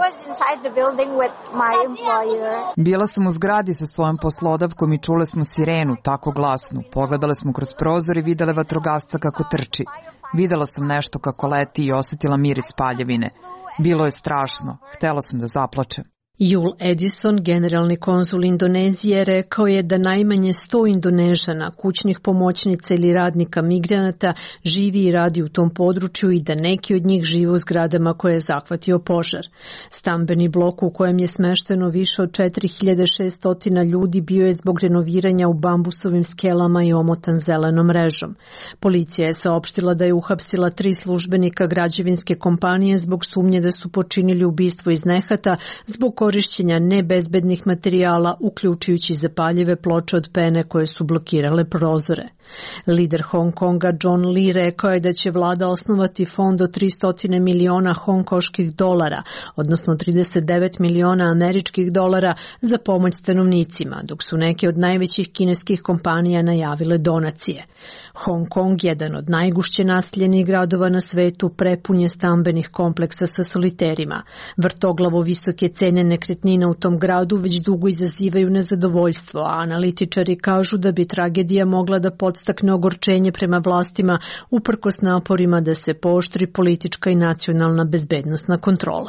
Bila sam u zgradi sa svojom poslodavkom i čule smo sirenu, tako glasnu. Pogledale smo kroz prozor i videle vatrogasca kako trči. Videla sam nešto kako leti i osetila miris paljevine. Bilo je strašno. Htela sam da zaplačem. Jul Edison, generalni konzul Indonezije, rekao je da najmanje sto Indonežana, kućnih pomoćnica ili radnika migranata, živi i radi u tom području i da neki od njih žive u zgradama koje je zahvatio požar. Stambeni blok u kojem je smešteno više od četiri hiljade šesto ljudi bio je zbog renoviranja u bambusovim skelama i omotan zelenom mrežom. Policija je saopštila da je uhapsila tri službenika građevinske kompanije zbog sumnje da su počinili ubistvo iz nehata zbog korišćenja nebezbednih materijala, uključujući zapaljive ploče od pene koje su blokirale prozore. Lider Hong Konga John Lee rekao je da će vlada osnovati fond od tristo miliona hongkoških dolara, odnosno trideset devet miliona američkih dolara za pomoć stanovnicima, dok su neke od najvećih kineskih kompanija najavile donacije. Hong Kong, jedan od najgušće naseljenih gradova na svetu, prepun je stambenih kompleksa sa soliterima. Vrtoglavo visoke cene nekretnina u tom gradu već dugo izazivaju nezadovoljstvo, a analitičari kažu da bi tragedija mogla da podstakne ogorčenje prema vlastima uprkos naporima da se pooštri politička i nacionalna bezbednosna kontrola.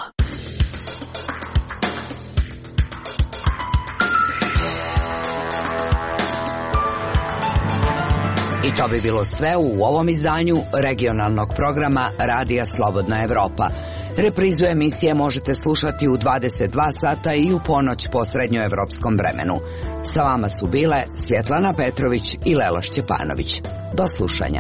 I to bi bilo sve u ovom izdanju regionalnog programa Radija Slobodna Evropa. Reprizu emisije možete slušati u dvadeset dva sata i u ponoć po srednjoevropskom vremenu. Sa vama su bile Svjetlana Petrović i Lela Šćepanović. Do slušanja.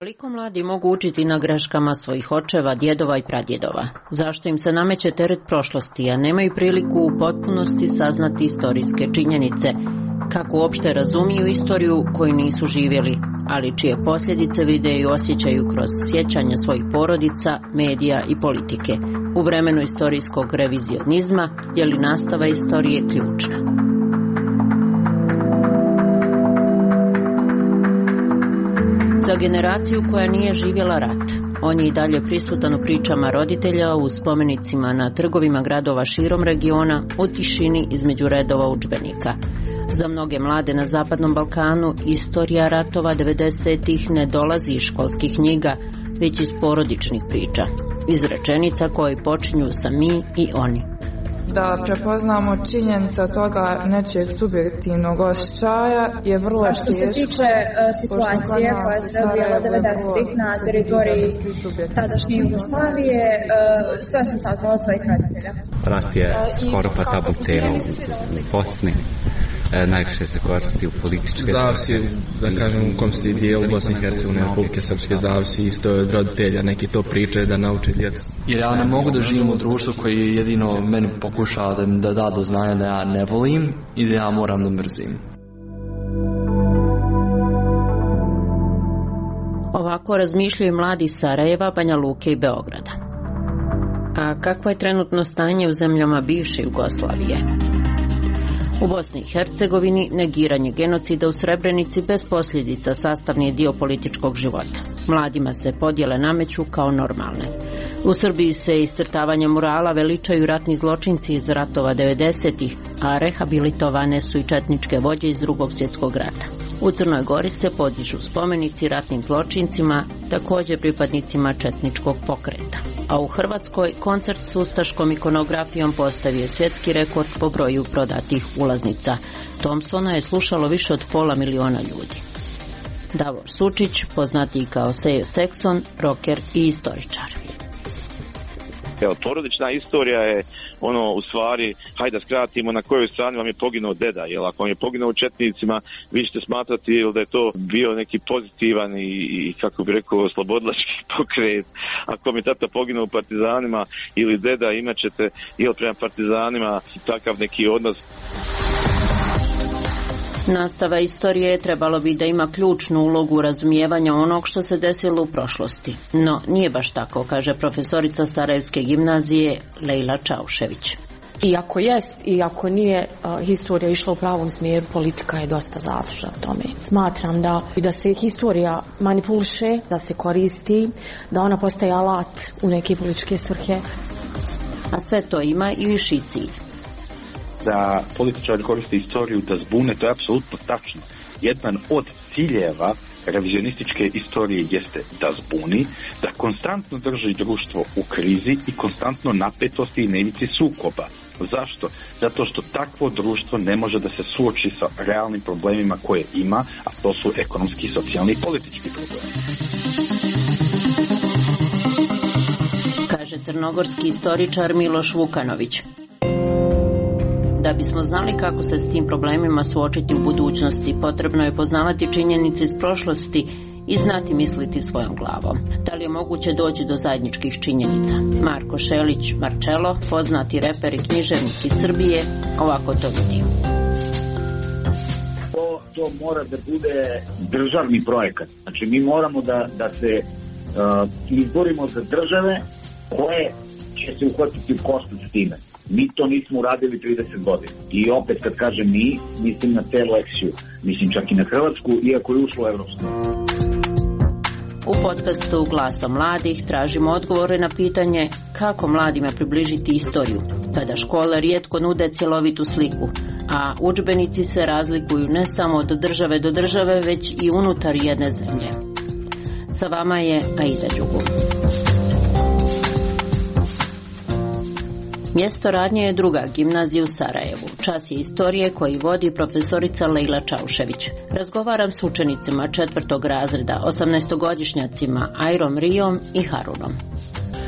Koliko mladi mogu učiti na greškama svojih očeva, djedova i pradjedova? Zašto im se nameće teret prošlosti, a nemaju priliku u potpunosti saznati istorijske činjenice? Kako uopšte razumiju istoriju koju nisu živjeli, ali čije posljedice vide i osjećaju kroz sjećanja svojih porodica, medija i politike? U vremenu istorijskog revizionizma je li nastava istorije ključna? Za generaciju koja nije živjela rat, on je i dalje prisutan u pričama roditelja, u spomenicima na trgovima gradova širom regiona, u tišini između redova udžbenika. Za mnoge mlade na Zapadnom Balkanu istorija ratova devedesetih ne dolazi iz školskih knjiga, već iz porodičnih priča, iz rečenica koje počinju sa mi i oni. Da prepoznamo činjenice od toga nečijeg subjektivnog osjećaja je vrlo teško. Što se tiče uh, situacije koja se odvijala devedesetih na teritoriji tadašnje Jugoslavije, uh, sve sam saznala od svojih roditelja. Rat je skoro pa tabu tema u Bosni. E, najviše se koristi u političke... Zavisi, da kažem, u kom se dijelu Bosne i Hercegovine, Republike Srpske, zavisi isto od roditelja, neki to pričaju da nauče djecu. Jer ja ne mogu da živim u društvu koji jedino meni pokušava da, da da do znanja da ja ne volim i da ja moram da mrzim. Ovako razmišljaju mladi Sarajeva, Banja Luke i Beograda. A kakvo je trenutno stanje u zemljama bivše Jugoslavije? U Bosni i Hercegovini negiranje genocida u Srebrenici bez posljedica sastavni je dio političkog života. Mladima se podjele nameću kao normalne. U Srbiji se iscrtavanjem murala veličaju ratni zločinci iz ratova devedesetih, a rehabilitovane su i četničke vođe iz Drugog svjetskog rata. U Crnoj Gori se podižu spomenici ratnim zločincima, također pripadnicima četničkog pokreta. A u Hrvatskoj koncert s ustaškom ikonografijom postavio svjetski rekord po broju prodatih ulaznica. Thompsona je slušalo više od pola miliona ljudi. Davor Sučić, poznatiji kao Sejo Sekson, rocker i istoričar. Evo, porodična istorija je ono, u stvari, hajde da skratimo na kojoj strani vam je poginuo deda, jer ako vam je poginuo u četnicima, vi ćete smatrati da je to bio neki pozitivan i, i kako bi rekao, slobodilački pokret. Ako mi tata poginuo u partizanima ili deda, imat ćete ili prema partizanima takav neki odnos. Nastava istorije trebalo bi da ima ključnu ulogu u razumijevanju onog što se desilo u prošlosti. No, nije baš tako, kaže profesorica Sarajevske gimnazije Lejla Čaušević. Iako jest, iako nije uh, historija išla u pravom smjeru, politika je dosta zaslužna u tome. Smatram da, da se historija manipuliše, da se koristi, da ona postaje alat u neke političke svrhe. A sve to ima i viši cilj. Da političari koriste istoriju da zbune, to je apsolutno tačno. Jedan od ciljeva revizionističke istorije jeste da zbuni, da konstantno drži društvo u krizi i konstantno napetosti i na ivici sukoba. Zašto? Zato što takvo društvo ne može da se suoči sa realnim problemima koje ima, a to su ekonomski, socijalni i politički problemi. Kaže crnogorski istoričar Miloš Vukanović. Da bismo znali kako se s tim problemima suočiti u budućnosti, potrebno je poznavati činjenice iz prošlosti i znati misliti svojom glavom. Da li je moguće doći do zajedničkih činjenica? Marko Šelić Marcello, poznati reper i književnik iz Srbije, ovako to vidi. To, to mora da bude državni projekat. Znači mi moramo da, da se uh, izborimo za države koje će se uhvatiti u koštac s time. Mi to nismo uradili trideset godina. I opet kad kažem mi, mislim na celu eksiju. Mislim čak i na Hrvatsku, iako je ušlo u Evropsku. U podcastu Glasa mladih tražimo odgovore na pitanje kako mladima približiti istoriju, kada škole rijetko nude cjelovitu sliku, a udžbenici se razlikuju ne samo od države do države, već i unutar jedne zemlje. Sa vama je Aida Đugu. Mjesto radnje je druga gimnazija u Sarajevu. Čas je istorije koji vodi profesorica Lejla Čaušević. Razgovaram s učenicima četvrtog razreda, osamnaestogodišnjacima Ajrom Rijom i Harunom.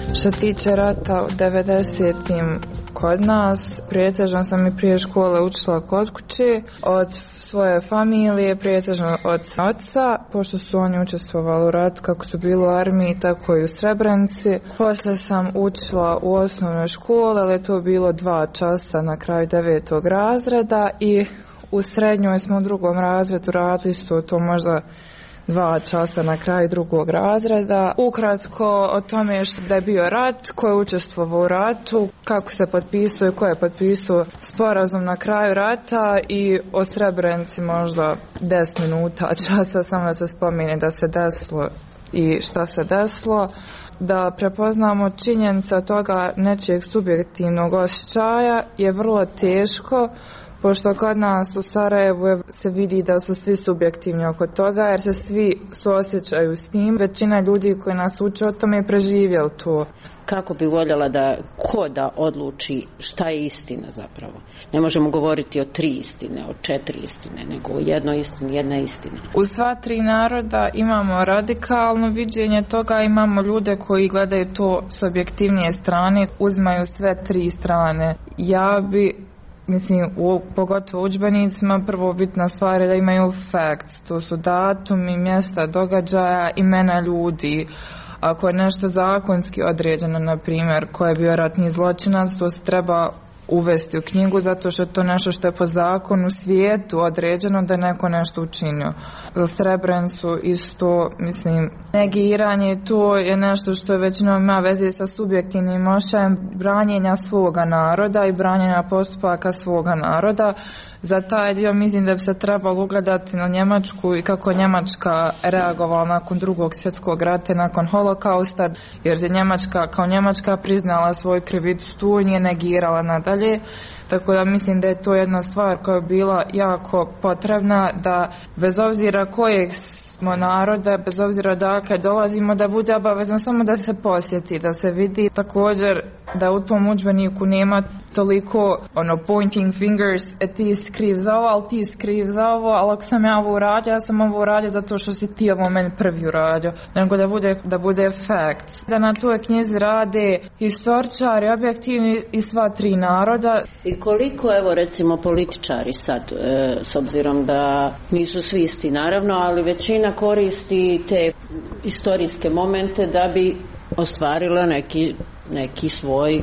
Što tiče rata u devedesetim kod nas, prijetežno sam i prije škole učila kod kuće, od svoje familije, prijetežno od oca, pošto su oni učestvovali u ratu kako su bili u armiji, tako i u Srebrenici. Poslije sam učila u osnovnoj školi, ali je to bilo dva časa na kraju devetog razreda i u srednjoj smo u drugom razredu radili isto to možda dva časa na kraju drugog razreda. Ukratko o tome što da je bio rat, ko je učestvovao u ratu, kako se potpisao i ko je potpisao sporazum na kraju rata i o Srebrenici možda deset minuta časa samo da se spomene da se desilo i šta se desilo. Da prepoznamo činjenice od toga nečijeg subjektivnog osjećaja je vrlo teško, pošto kod nas u Sarajevu se vidi da su svi subjektivni oko toga, jer se svi suosjećaju s tim. Većina ljudi koji nas uče o tome je preživjeli to. Kako bi voljela da ko da odluči šta je istina zapravo? Ne možemo govoriti o tri istine, o četiri istine, nego o jednoj istini, jedna istina. U sva tri naroda imamo radikalno viđenje toga, imamo ljude koji gledaju to s objektivnije strane, uzmaju sve tri strane. Ja bi Mislim, u, pogotovo u udžbenicima, prvo bitna stvar je da imaju facts, to su datumi, mjesta događaja, imena ljudi. Ako je nešto zakonski određeno, na primjer, ko je bio ratni zločinac, to se treba uvesti u knjigu, zato što je to nešto što je po zakonu svijetu određeno da je neko nešto učinio. Za Srebrenicu isto, mislim, negiranje, to je nešto što je većinom ima veze sa subjektivnim ošajem branjenja svoga naroda i branjenja postupaka svoga naroda. Za taj dio mislim da bi se trebalo ugledati na Njemačku i kako Njemačka reagovala nakon drugog svjetskog rata, nakon holokausta, jer je Njemačka kao Njemačka priznala svoju krivicu tu i nije negirala nadalje. Tako da mislim da je to jedna stvar koja je bila jako potrebna, da bez obzira kojeg smo naroda, bez obzira odakle dolazimo, da bude obavezno samo da se posjeti, da se vidi. Također da u tom udžbeniku nema toliko ono pointing fingers, e ti si kriv za ovo, ali ti si kriv za ovo, ali ako sam ja ovo uradio, ja sam ovo uradio zato što si ti ovo meni prvi uradio. Nego da bude, da bude facts. Da na toj knjizi rade historičari, objektivni i sva tri naroda. I koliko, evo recimo, političari sad, e, s obzirom da nisu svi isti naravno, ali većina koristi te istorijske momente da bi ostvarila neki, neki svoj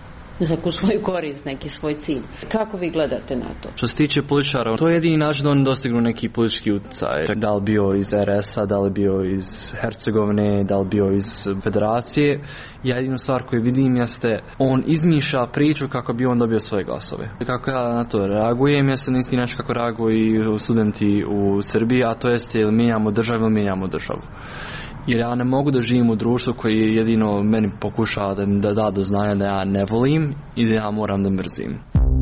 neku svoju korist, neki svoj cilj. Kako vi gledate na to? Što se tiče političara, to je jedini način da oni dostignu neki politički utjecaj. Da li bio iz er es a, da li bio iz Hercegovine, da li bio iz Federacije. Jedinu stvar koju vidim jeste on izmišlja priču kako bi on dobio svoje glasove. Kako ja na to reagujem jeste na isti način kako reaguju studenti u Srbiji, a to jeste ili mijenjamo državu ili mijenjamo državu. Jer ja ne mogu da živim u društvu koji jedino meni pokušava da, da da do znanja da ja ne volim i da ja moram da mrzim.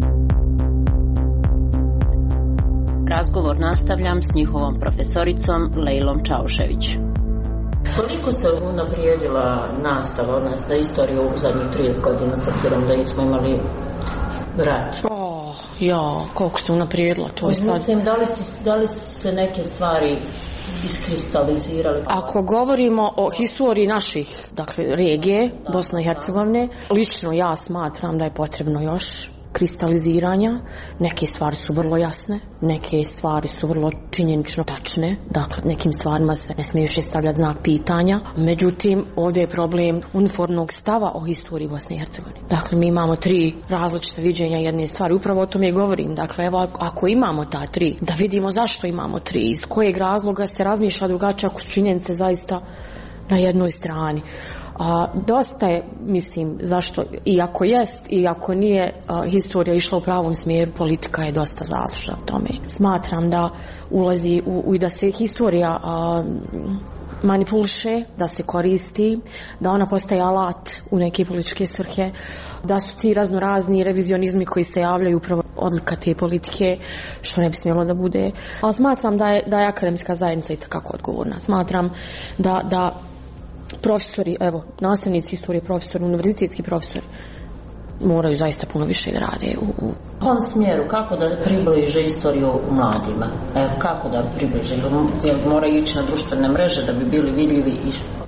Razgovor nastavljam s njihovom profesoricom Lejlom Čaušević. Koliko se unaprijedila nastava, odnosno istoriju u zadnjih trideset godina, s obzirom da smo imali rat? Oh, ja, koliko se unaprijedila, to je sad... Mislim, da li, su, da li su se neke stvari iskristalizirali? Ako govorimo o historiji naših, dakle, regije, Bosne i Hercegovine, lično ja smatram da je potrebno još kristaliziranja. Neke stvari su vrlo jasne, neke stvari su vrlo činjenično tačne, dakle nekim stvarima se ne smije više stavljati znak pitanja. Međutim, ovdje je problem uniformnog stava o historiji Bosne i Hercegovine. Dakle, mi imamo tri različite viđenja jedne stvari, upravo o tome i govorim. Dakle, evo, ako imamo ta tri, da vidimo zašto imamo tri, iz kojeg razloga se razmišlja drugačije ako su činjenice zaista na jednoj strani. A, dosta je, mislim, zašto, i ako jest, i ako nije a, historija išla u pravom smjeru, politika je dosta zaslužna u tome. Smatram da ulazi u, u da se historija a, manipuliše, da se koristi, da ona postaje alat u neke političke svrhe, da su ti raznorazni revizionizmi koji se javljaju upravo odlika te politike, što ne bi smjelo da bude. Ali smatram da je, da je akademska zajednica itekako odgovorna. Smatram da, da profesori, evo, nastavnici istorije, profesori, univerzitetski profesori moraju zaista puno više da rade u, u... U kom smjeru, kako da približe istoriju mladima? Evo, kako da približe? Jel moraju ići na društvene mreže da bi bili vidljivi?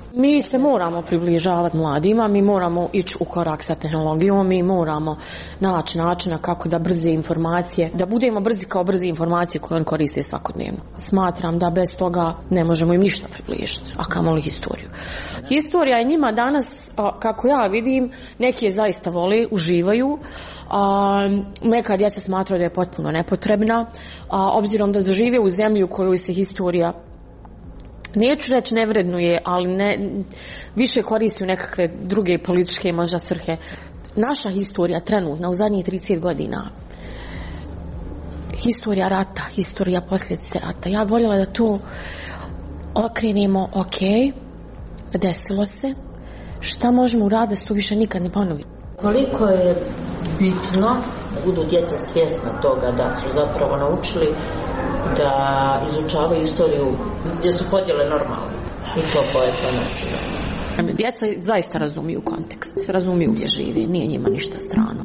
Mi se moramo približavati mladima, mi moramo ići u korak sa tehnologijom, mi moramo naći načina kako da brze informacije, da budemo brzi kao brze informacije koje on koriste svakodnevno. Smatram da bez toga ne možemo im ništa približiti, a kamoli historiju. Historija je njima danas, kako ja vidim, neki je zaista vole, uživaju, a neka djeca smatraju da je potpuno nepotrebna, a obzirom da zažive u zemlji u kojoj se historija, neću reći ne vrednuje, ali ne, više koristi u nekakve druge političke možda svrhe. Naša historija trenutna u zadnjih trideset godina, historija rata, historija posljedice rata, ja voljela da to okrenemo, ok, desilo se, šta možemo uraditi da se to više nikad ne ponovi. Koliko je bitno da budu djeca svjesna toga da su zapravo naučili da izučavaju istoriju gdje su podjele normalne i to po načinu. Djeca zaista razumiju kontekst, razumiju gdje živi, nije njima ništa strano.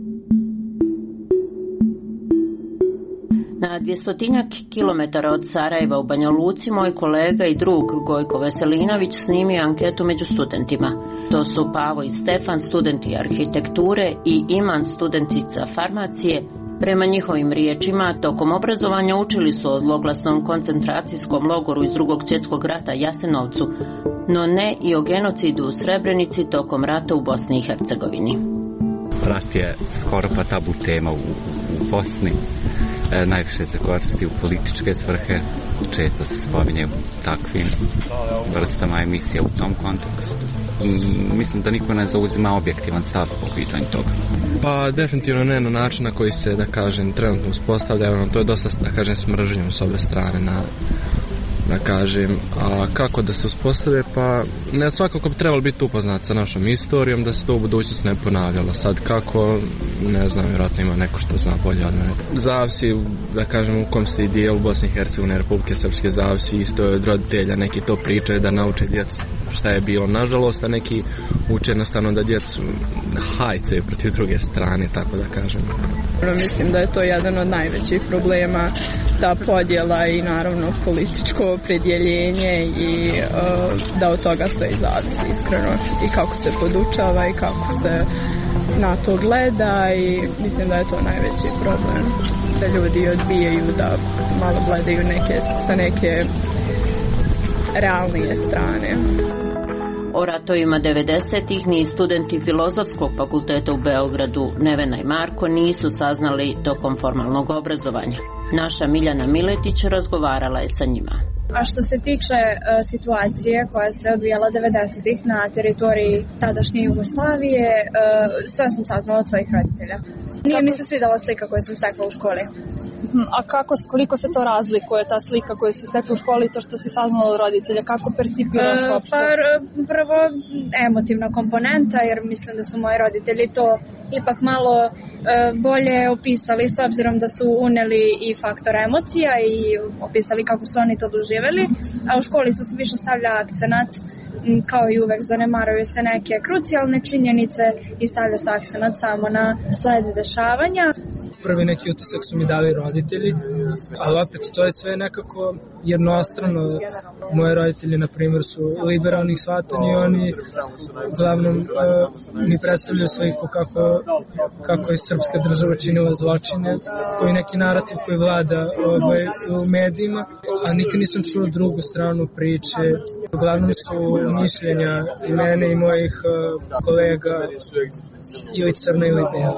Na dvjestotinjak kilometara od Sarajeva u Banja Luci moj kolega i drug Gojko Veselinović snimio anketu među studentima. To su Pavo i Stefan, studenti arhitekture, i Iman, studentica farmacije. Prema njihovim riječima, tokom obrazovanja učili su o zloglasnom koncentracijskom logoru iz Drugog svjetskog rata Jasenovcu, no ne i o genocidu u Srebrenici tokom rata u Bosni i Hercegovini. Rat je skoro pa tabu tema u, u Bosni. E, najviše se koristi u političke svrhe, često se spominje u takvim vrstama emisija u tom kontekstu. I mislim da niko ne zauzima objektivan stav po pitanju toga. Pa definitivno ne na način na koji se, da kažem, trenutno uspostavlja, ono, to je dosta, da kažem, smržnjom s obje strane na, da kažem, a kako da se uspostave, pa ne svakako bi trebalo biti upoznat sa našom istorijom, da se to u budućnosti ne ponavljalo. Sad kako, ne znam, vjerojatno ima neko što zna bolje od mene. Zavisi, da kažem, u kom ste dijelu Bosne i Hercegovine, Republike Srpske, zavisi isto od roditelja, neki to pričaju da nauče djecu šta je bilo, nažalost, a neki uče jednostavno da djecu hajcaju protiv druge strane, tako da kažem. Mislim da je to jedan od najvećih problema, ta podjela i naravno političko opredjeljenje i uh, da od toga sve i zavisi iskreno i kako se podučava i kako se na to gleda, i mislim da je to najveći problem, da ljudi odbijaju da malo gledaju neke, sa neke realnije strane. O ratovima devedesetih ni studenti Filozofskog fakulteta u Beogradu Nevena i Marko nisu saznali tokom formalnog obrazovanja. Naša Miljana Miletić razgovarala je sa njima. A što se tiče uh, situacije koja se odvijala devedesetih na teritoriji tadašnje Jugoslavije, uh, sve sam saznala od svojih roditelja. Nije mi se svidjela slika koju sam stekla u školi. A kako, koliko se to razlikuje, ta slika koju se stekla u školi i to što si saznala od roditelja? Kako percipiraš uh, uopšte? Pa prvo emotivna komponenta, jer mislim da su moji roditelji to ipak malo uh, bolje opisali, s obzirom da su uneli i faktor emocija i opisali kako su oni to doživjeli, a u školi se više stavlja akcenat, kao i uvek zanemaruju se neke krucijalne činjenice i stavlja se akcenat samo na sled dešavanja. Prvi neki utisak su mi dali roditelji, ali opet to je sve nekako jednostrano. Moji roditelji, na primjer, su liberalnih shvatanja i oni uglavnom uh, mi predstavljaju sliku kako, kako je srpska država činila zločine, koji neki narativ koji vlada ovaj, u medijima, a nikad nisam čuo drugu stranu priče. Uglavnom su mišljenja i mene i mojih uh, kolega ili crna ili bela.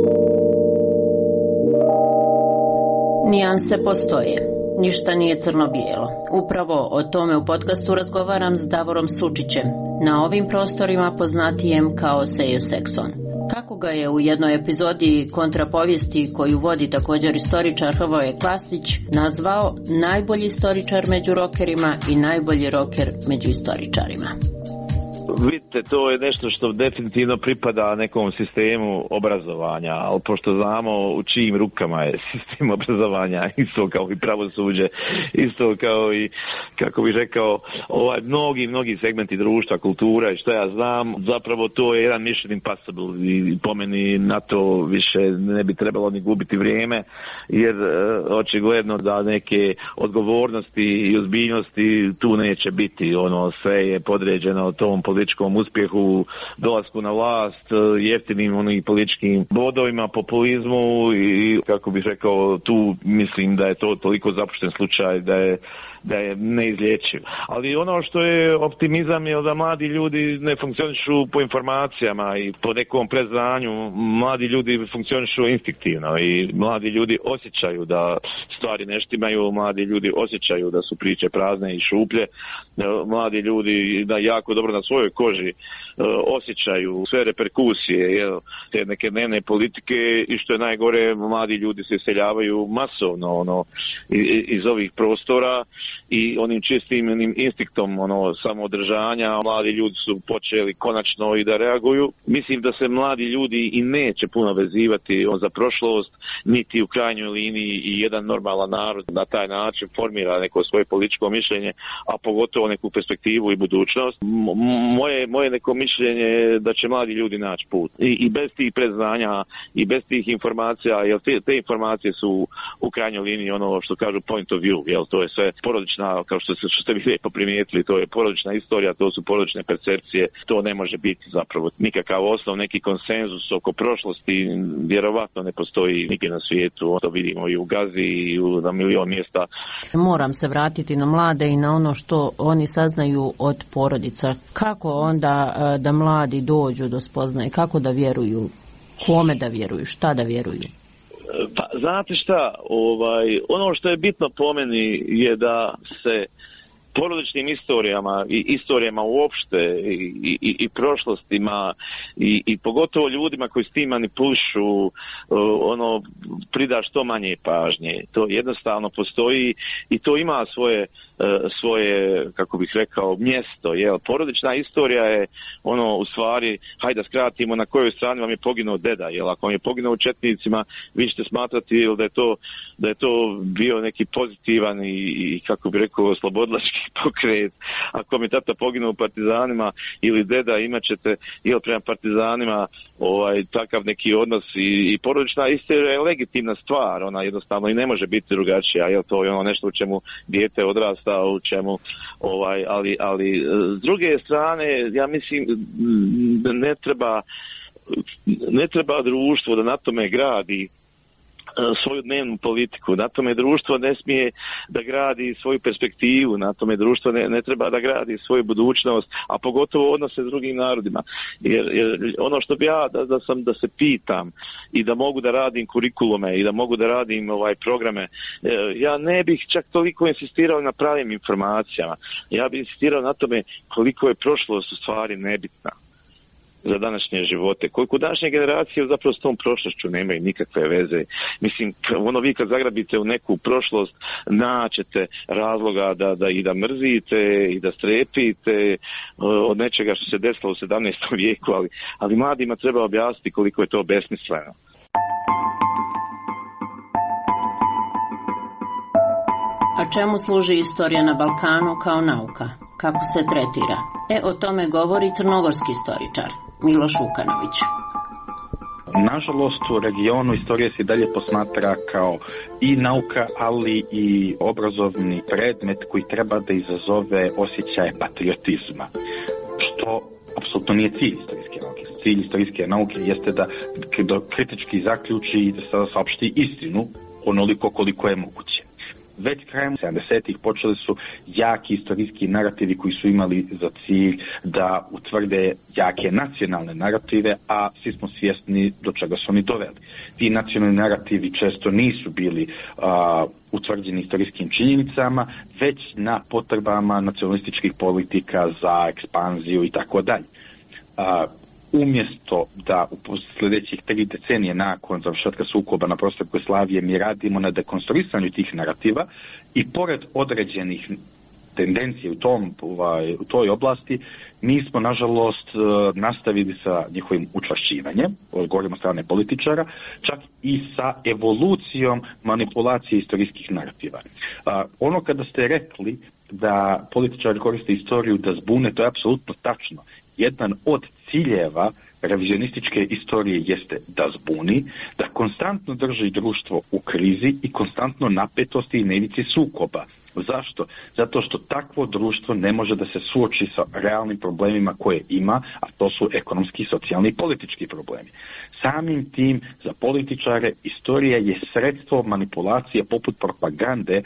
Nijanse postoje. Ništa nije crno-bijelo. Upravo o tome u podcastu razgovaram s Davorom Sučićem, na ovim prostorima poznatijem kao Sejo Sekson. Kako ga je u jednoj epizodi kontrapovijesti koju vodi također istoričar Hrvoje Klasić nazvao najbolji istoričar među rokerima i najbolji roker među istoričarima. Vidite, to je nešto što definitivno pripada nekom sistemu obrazovanja, ali pošto znamo u čijim rukama je sistem obrazovanja, isto kao i pravosuđe, isto kao i, kako bih rekao, ovaj, mnogi, mnogi segmenti društva, kultura i što ja znam, zapravo to je jedan mission impossible i po meni na to više ne bi trebalo ni gubiti vrijeme, jer e, očigledno da neke odgovornosti i ozbiljnosti tu neće biti, ono sve je podređeno tom političkom uspjehu, dolasku na vlast, jeftinim onih političkim bodovima, populizmu i kako bih rekao, tu mislim da je to toliko zapušten slučaj da je da je neizlječiv. Ali ono što je optimizam je da mladi ljudi ne funkcionišu po informacijama i po nekom predznanju. Mladi ljudi funkcionišu instinktivno i mladi ljudi osjećaju da stvari ne štimaju, mladi ljudi osjećaju da su priče prazne i šuplje, mladi ljudi da jako dobro na svojoj koži osjećaju sve reperkusije, jel, te neke dnevne politike i što je najgore, mladi ljudi se iseljavaju masovno ono, iz ovih prostora i onim čistim onim instinktom ono, samoodržanja mladi ljudi su počeli konačno i da reaguju. Mislim da se mladi ljudi i neće puno vezivati on, za prošlost, niti u krajnjoj liniji i jedan normalan narod na taj način formira neko svoje političko mišljenje, a pogotovo neku perspektivu i budućnost. M- moje, moje neko mišljenje je da će mladi ljudi naći put. I, i bez tih predznanja i bez tih informacija, jer te, te informacije su u krajnjoj liniji ono što kažu point of view, jel, to je sve porodična, kao što, se, što ste vi lijepo primijetili, to je porodična istorija, to su porodične percepcije, to ne može biti zapravo nikakav osnov, neki konsenzus oko prošlosti, vjerovatno ne postoji nigdje na svijetu, to vidimo i u Gazi i u, na milion mjesta. Moram se vratiti na mlade i na ono što oni saznaju od porodica. Kako onda da mladi dođu do spoznaje, kako da vjeruju, kome da vjeruju, šta da vjeruju? Pa, znate šta, ovaj, ono što je bitno po meni je da se porodičnim istorijama i istorijama uopšte i, i, i prošlostima i, i pogotovo ljudima koji s tim manipulišu uh, ono prida što manje pažnje. To jednostavno postoji i to ima svoje uh, svoje, kako bih rekao, mjesto. Jel? Porodična istorija je ono u stvari, hajde da skratimo, na kojoj strani vam je poginuo deda. Jel? Ako vam je poginuo u četnicima, vi ćete smatrati jel, da je to da je to bio neki pozitivan i, i kako bih rekao, slobodlački pokret. Ako mi tata poginuo u partizanima ili deda, imat ćete ili prema partizanima ovaj, takav neki odnos i, i porodična istorija je legitimna stvar, ona jednostavno i ne može biti drugačija, jel, to je ono nešto u čemu dijete odrasta, u čemu ovaj, ali, ali s druge strane ja mislim da ne treba ne treba društvo da na tome gradi svoju dnevnu politiku, na tome društvo ne smije da gradi svoju perspektivu, na tome društvo ne, ne treba da gradi svoju budućnost, a pogotovo odnose s drugim narodima. Jer, jer ono što bi ja da, da sam da se pitam i da mogu da radim kurikulume i da mogu da radim ovaj programe, ja ne bih čak toliko insistirao na pravim informacijama. Ja bih insistirao na tome koliko je prošlost u stvari nebitna za današnje živote. Koliko današnje generacije zapravo s tom prošlošću nemaju nikakve veze. Mislim, ono vi kad zagrabite u neku prošlost, naćete razloga da, da i da mrzite i da strepite od nečega što se desilo u sedamnaestom vijeku, ali, ali mladima treba objasniti koliko je to besmisleno. A čemu služi istorija na Balkanu kao nauka? Kako se tretira? E, o tome govori crnogorski istoričar Miloš Vukanović. Nažalost, u regionu istorija se dalje posmatra kao i nauka, ali i obrazovni predmet koji treba da izazove osjećaje patriotizma, što apsolutno nije cilj istorijske nauke. Cilj istorijske nauke jeste da kritički zaključi i da se saopšti istinu onoliko koliko je moguće. Već krajem sedamdesetih počeli su jaki istorijski narativi koji su imali za cilj da utvrde jake nacionalne narative, a svi smo svjesni do čega su oni doveli. Ti nacionalni narativi često nisu bili a, utvrđeni istorijskim činjenicama, već na potrebama nacionalističkih politika za ekspanziju i tako dalje. Umjesto da u sljedećih tri decenije nakon završetka sukoba na prostoru Jugoslavije mi radimo na dekonstruisanju tih narativa i pored određenih tendencije u, tom, ovaj, u toj oblasti, mi smo nažalost nastavili sa njihovim učvršćivanjem, govorimo strane političara, čak i sa evolucijom manipulacije istorijskih narativa. A, ono kada ste rekli da političari koriste istoriju da zbune, to je apsolutno tačno. Jedan od ciljeva revizionističke istorije jeste da zbuni, da konstantno drži društvo u krizi i konstantno napetosti i na ivici sukoba. Zašto? Zato što takvo društvo ne može da se suoči sa realnim problemima koje ima, a to su ekonomski, socijalni i politički problemi. Samim tim, za političare, istorija je sredstvo manipulacije poput propagande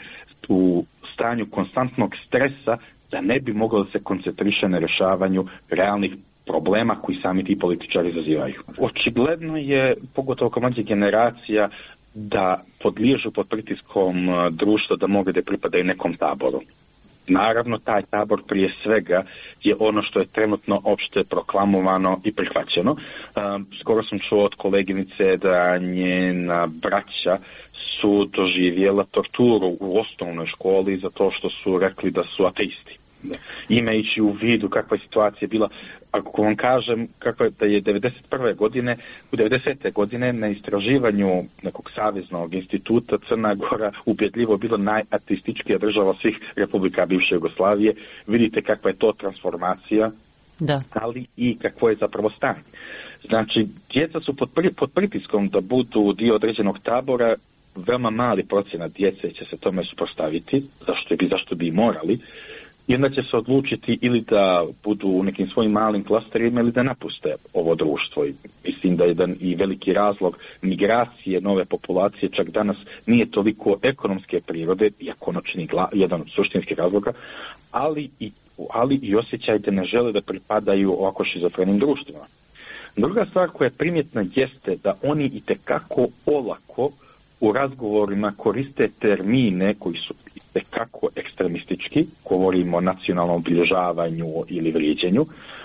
u stanju konstantnog stresa da ne bi moglo da se koncentriše na rješavanju realnih problema koji sami ti političari izazivaju. Očigledno je, pogotovo kao mlađih generacija, da podliježu pod pritiskom društva da mogu da pripadaju nekom taboru. Naravno, taj tabor prije svega je ono što je trenutno opšte proklamovano i prihvaćeno. Skoro sam čuo od koleginice da njena braća su doživjela torturu u osnovnoj školi zato što su rekli da su ateisti. Imajući u vidu kakva je situacija bila, ako vam kažem kako je da je devedeset prve godine, u devedesete godine na istraživanju nekog saveznog instituta Crna Gora ubjedljivo bilo najateističkija država svih republika bivše Jugoslavije, vidite kakva je to transformacija, da. Ali i kakvo je zapravo stanje. Znači, djeca su pod, pri, pod pritiskom da budu dio određenog tabora, veoma mali procenat djece će se tome suprotstaviti, zašto bi, zašto bi i morali, i onda će se odlučiti ili da budu u nekim svojim malim klasterima ili da napuste ovo društvo. I mislim da je jedan i veliki razlog migracije nove populacije čak danas nije toliko ekonomske prirode, iako ono čini jedan od suštinskih razloga, ali i, ali i osjećaj da ne žele da pripadaju ovako šizofrenim društvima. Druga stvar koja je primjetna jeste da oni itekako olako u razgovorima koriste termine koji su itekako ekstremistički, govorimo o nacionalnom obilježavanju ili vrijeđenju,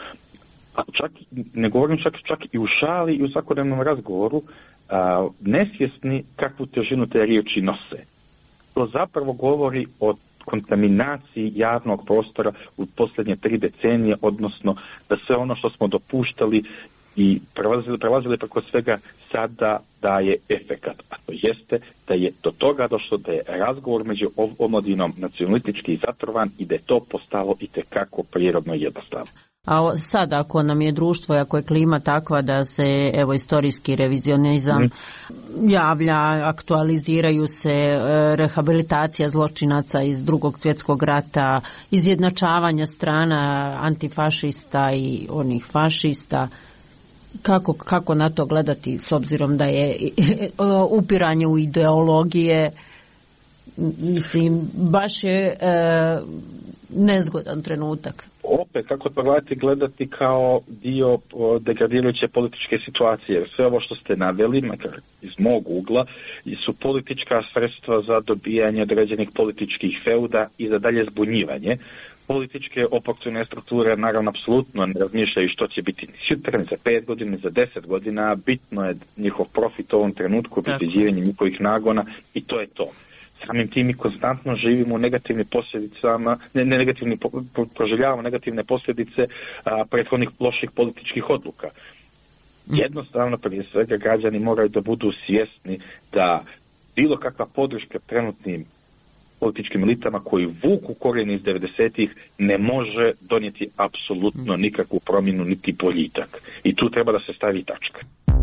a čak, ne govorim čak, čak i u šali i u svakodnevnom razgovoru, a, nesvjesni kakvu težinu te riječi nose. To zapravo govori o kontaminaciji javnog prostora u posljednje tri decenije, odnosno da sve ono što smo dopuštali i prelazili, prelazili preko svega sada daje efekat, a to jeste da je do toga došlo da je razgovor među omladinom nacionalistički zatrovan i da je to postalo itekako prirodno jednostavno. A sad ako nam je društvo, ako je klima takva da se evo istorijski revizionizam mm. javlja, aktualiziraju se, rehabilitacija zločinaca iz Drugog svjetskog rata, izjednačavanja strana antifašista i onih fašista, Kako, kako na to gledati s obzirom da je upiranje u ideologije, mislim, baš je e, nezgodan trenutak. Opet, kako to gledati, gledati kao dio degradirajuće političke situacije. Sve ovo što ste naveli, makar iz mog ugla, su politička sredstva za dobijanje određenih političkih feuda i za dalje zbunjivanje. Političke oportune strukture naravno apsolutno ne razmišljaju što će biti ni sutra, ni za pet godina, ni za deset godina. Bitno je njihov profit u ovom trenutku, obezbeđivanje njihovih nagona i to je to. Samim tim mi konstantno živimo u negativnim posljedicama, ne, ne negativni, po, proživljavamo negativne posljedice a, prethodnih loših političkih odluka. Jednostavno, prije svega, građani moraju da budu svjesni da bilo kakva podrška trenutnim političkim elitama koji vuku korijene iz devedesetih ne može donijeti apsolutno nikakvu promjenu niti boljitak. I tu treba da se stavi tačka.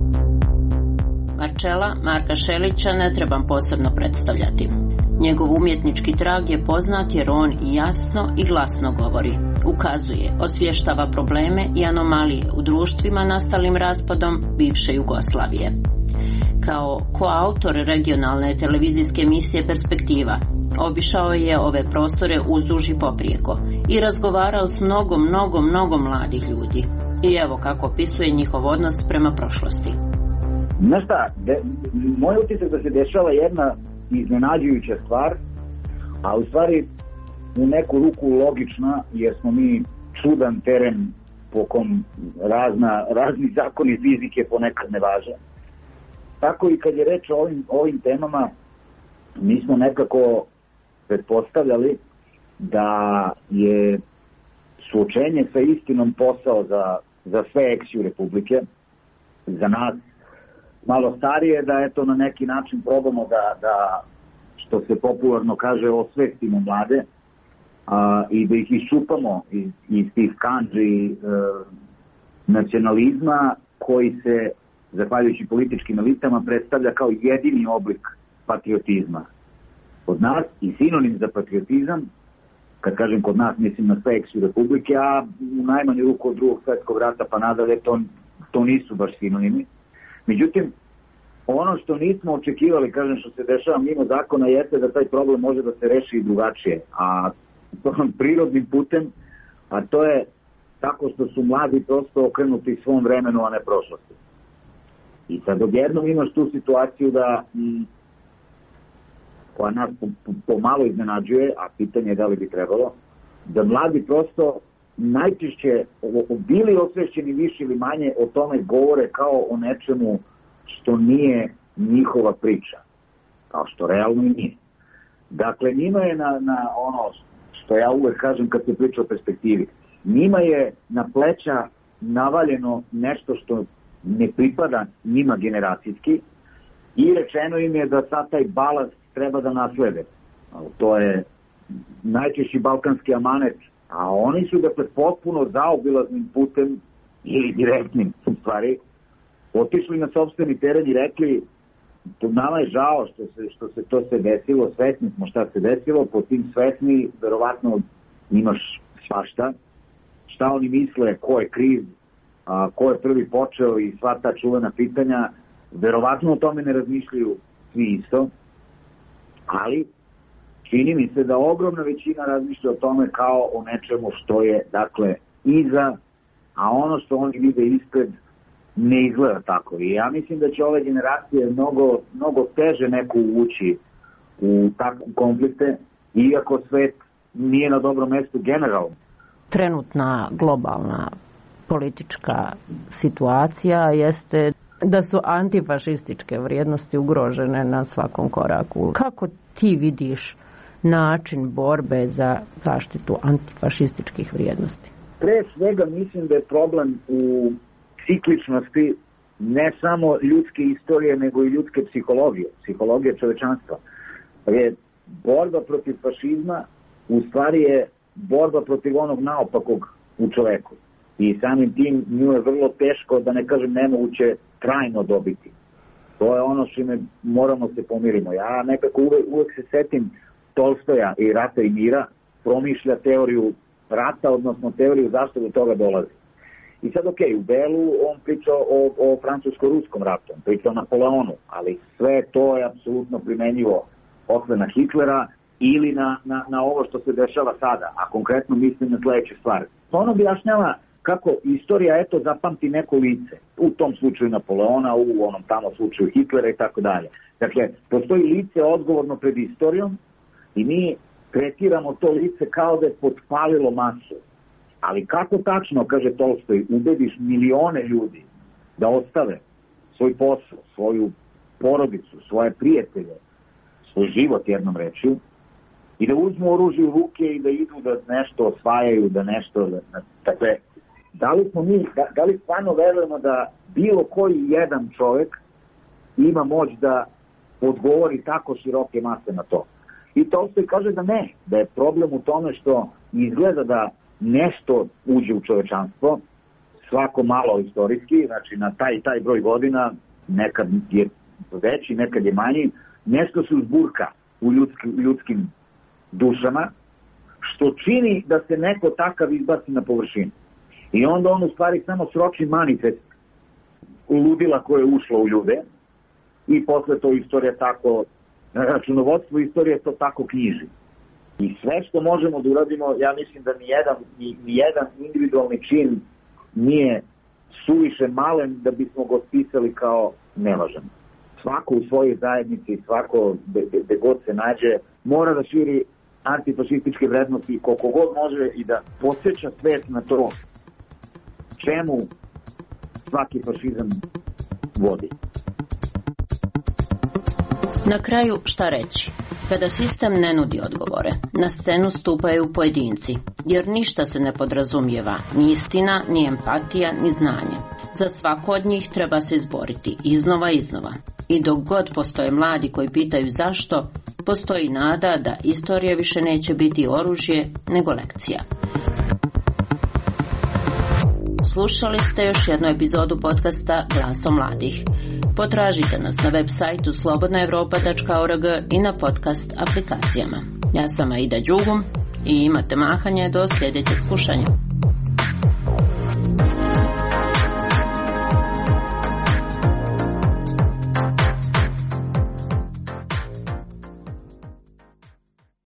Marčela Marka Šelića ne trebam posebno predstavljati. Njegov umjetnički trag je poznat jer on i jasno i glasno govori. Ukazuje, osvještava probleme i anomalije u društvima nastalim raspadom bivše Jugoslavije. Kao koautor regionalne televizijske emisije Perspektiva, obišao je ove prostore uzduž i poprijeko i razgovarao s mnogo, mnogo, mnogo mladih ljudi. I evo kako opisuje njihov odnos prema prošlosti. Znaš šta, de, moj utisak da se dešava jedna iznenađujuća stvar, a u stvari u neku ruku logična, jer smo mi čudan teren po kom razna, razni zakoni fizike ponekad ne važe. Tako i kad je reč o ovim, ovim temama, mi smo nekako pretpostavljali da je suočenje sa istinom posao za, za sve eksiju Republike, za nas malo starije, da eto na neki način probamo da, da što se popularno kaže, osvestimo mlade a, i da ih iščupamo iz, iz tih kandži e, nacionalizma koji se, zahvaljujući političkim elitama, predstavlja kao jedini oblik patriotizma. Kod nas i sinonim za patriotizam, kad kažem kod nas, mislim na sve eksiju Republike, a u najmanju ruku od drugog svetskog rata pa nadalje, to, to nisu baš sinonimi. Međutim, ono što nismo očekivali, kažem, što se dešava mimo zakona, jeste da taj problem može da se reši i drugačije, a prirodnim putem, a to je tako što su mladi prosto okrenuti svom vremenu, a ne prošlosti. I sad odjednom imaš tu situaciju da m, koja nas pomalo iznenađuje, a pitanje je da li bi trebalo, da mladi prosto najčešće bili osvešćeni više ili manje o tome govore kao o nečemu što nije njihova priča, kao što realno i nije. Dakle, njima je na, na ono što ja uvek kažem kad se priča o perspektivi, njima je na pleća navaljeno nešto što ne pripada njima generacijski i rečeno im je da sad taj balast treba da naslede. To je najčešći balkanski amanet, a oni su dakle potpuno zaobilaznim putem ili direktnim u stvari otišli na sopstveni teren i rekli nama je žao što se, što se to se desilo, svesni smo šta se desilo, po tim svesni verovatno imaš svašta, šta oni misle, ko je kriv, a, ko je prvi počeo i sva ta čuvena pitanja, verovatno o tome ne razmišljaju svi isto, ali čini mi se da ogromna većina razmišlja o tome kao o nečemu što je, dakle, iza, a ono što oni vide ispred ne izgleda tako. I ja mislim da će ove generacije mnogo, mnogo teže neko uvući u takve konflikte, iako svet nije na dobrom mestu generalno. Trenutna globalna politička situacija jeste da su antifašističke vrijednosti ugrožene na svakom koraku. Kako ti vidiš način borbe za zaštitu antifašističkih vrijednosti? Pre svega mislim da je problem u cikličnosti ne samo ljudske istorije, nego i ljudske psihologije, psihologije čovečanstva. Je borba protiv fašizma u stvari je borba protiv onog naopakog u čoveku. I samim tim nju je vrlo teško, da ne kažem nemoguće, trajno dobiti. To je ono što moramo se pomirimo. Ja nekako uvek, uvek se setim Tolstoja i Rata i mira, promišlja teoriju rata, odnosno teoriju zašto do toga dolazi. I sad, ok, u Belu on priča o, o francusko-ruskom ratu, on priča o Napoleonu, ali sve to je apsolutno primenjivo posle na Hitlera ili na, na, na ovo što se dešava sada, a konkretno mislim na sledeće stvari. On objašnjava kako istorija, eto, zapamti neko lice, u tom slučaju Napoleona, u onom tamo slučaju Hitlera i tako dalje. Dakle, postoji lice odgovorno pred istorijom i mi tretiramo to lice kao da je potpalilo masu. Ali kako tačno, kaže Tolstoj, ubediš milione ljudi da ostave svoj posao, svoju porodicu, svoje prijatelje, svoj život jednom rečju, i da uzmu oružje u ruke i da idu da nešto osvajaju, da nešto... Da, dakle, da li smo mi, da, da li stvarno verujemo da bilo koji jedan čovjek ima moć da odgovori tako široke mase na to? I Tolstoj kaže da ne, da je problem u tome što izgleda da nešto uđe u čovečanstvo, svako malo istorijski, znači na taj taj broj godina, nekad je veći, nekad je manji, nešto se uzburka u ljudskim, ljudskim dušama, što čini da se neko takav izbaci na površinu. I onda on u stvari samo sroči manifest ludila koje je ušlo u ljude i posle to istorija tako, računovodstvo istorije to tako knjiži. I sve što možemo da uradimo, ja mislim da nijedan, nijedan individualni čin nije suviše malen da bismo ga spisali kao nevažan. Svako u svojoj zajednici, svako gde god se nađe, mora da širi antifašističke vrednosti koliko god može i da podsjeća svet na to čemu svaki fašizam vodi. Na kraju šta reći? Kada sistem ne nudi odgovore, na scenu stupaju pojedinci, jer ništa se ne podrazumijeva, ni istina, ni empatija, ni znanje. Za svako od njih treba se izboriti iznova i iznova. I dok god postoje mladi koji pitaju zašto, postoji nada da istorija više neće biti oružje, nego lekcija. Slušali ste još jednu epizodu podcasta Glasom mladih. Potražite nas na web sajtu slobodna evropa tačka org i na podcast aplikacijama. Ja sam Aida Đugum i imate mahanje do sljedećeg slušanja.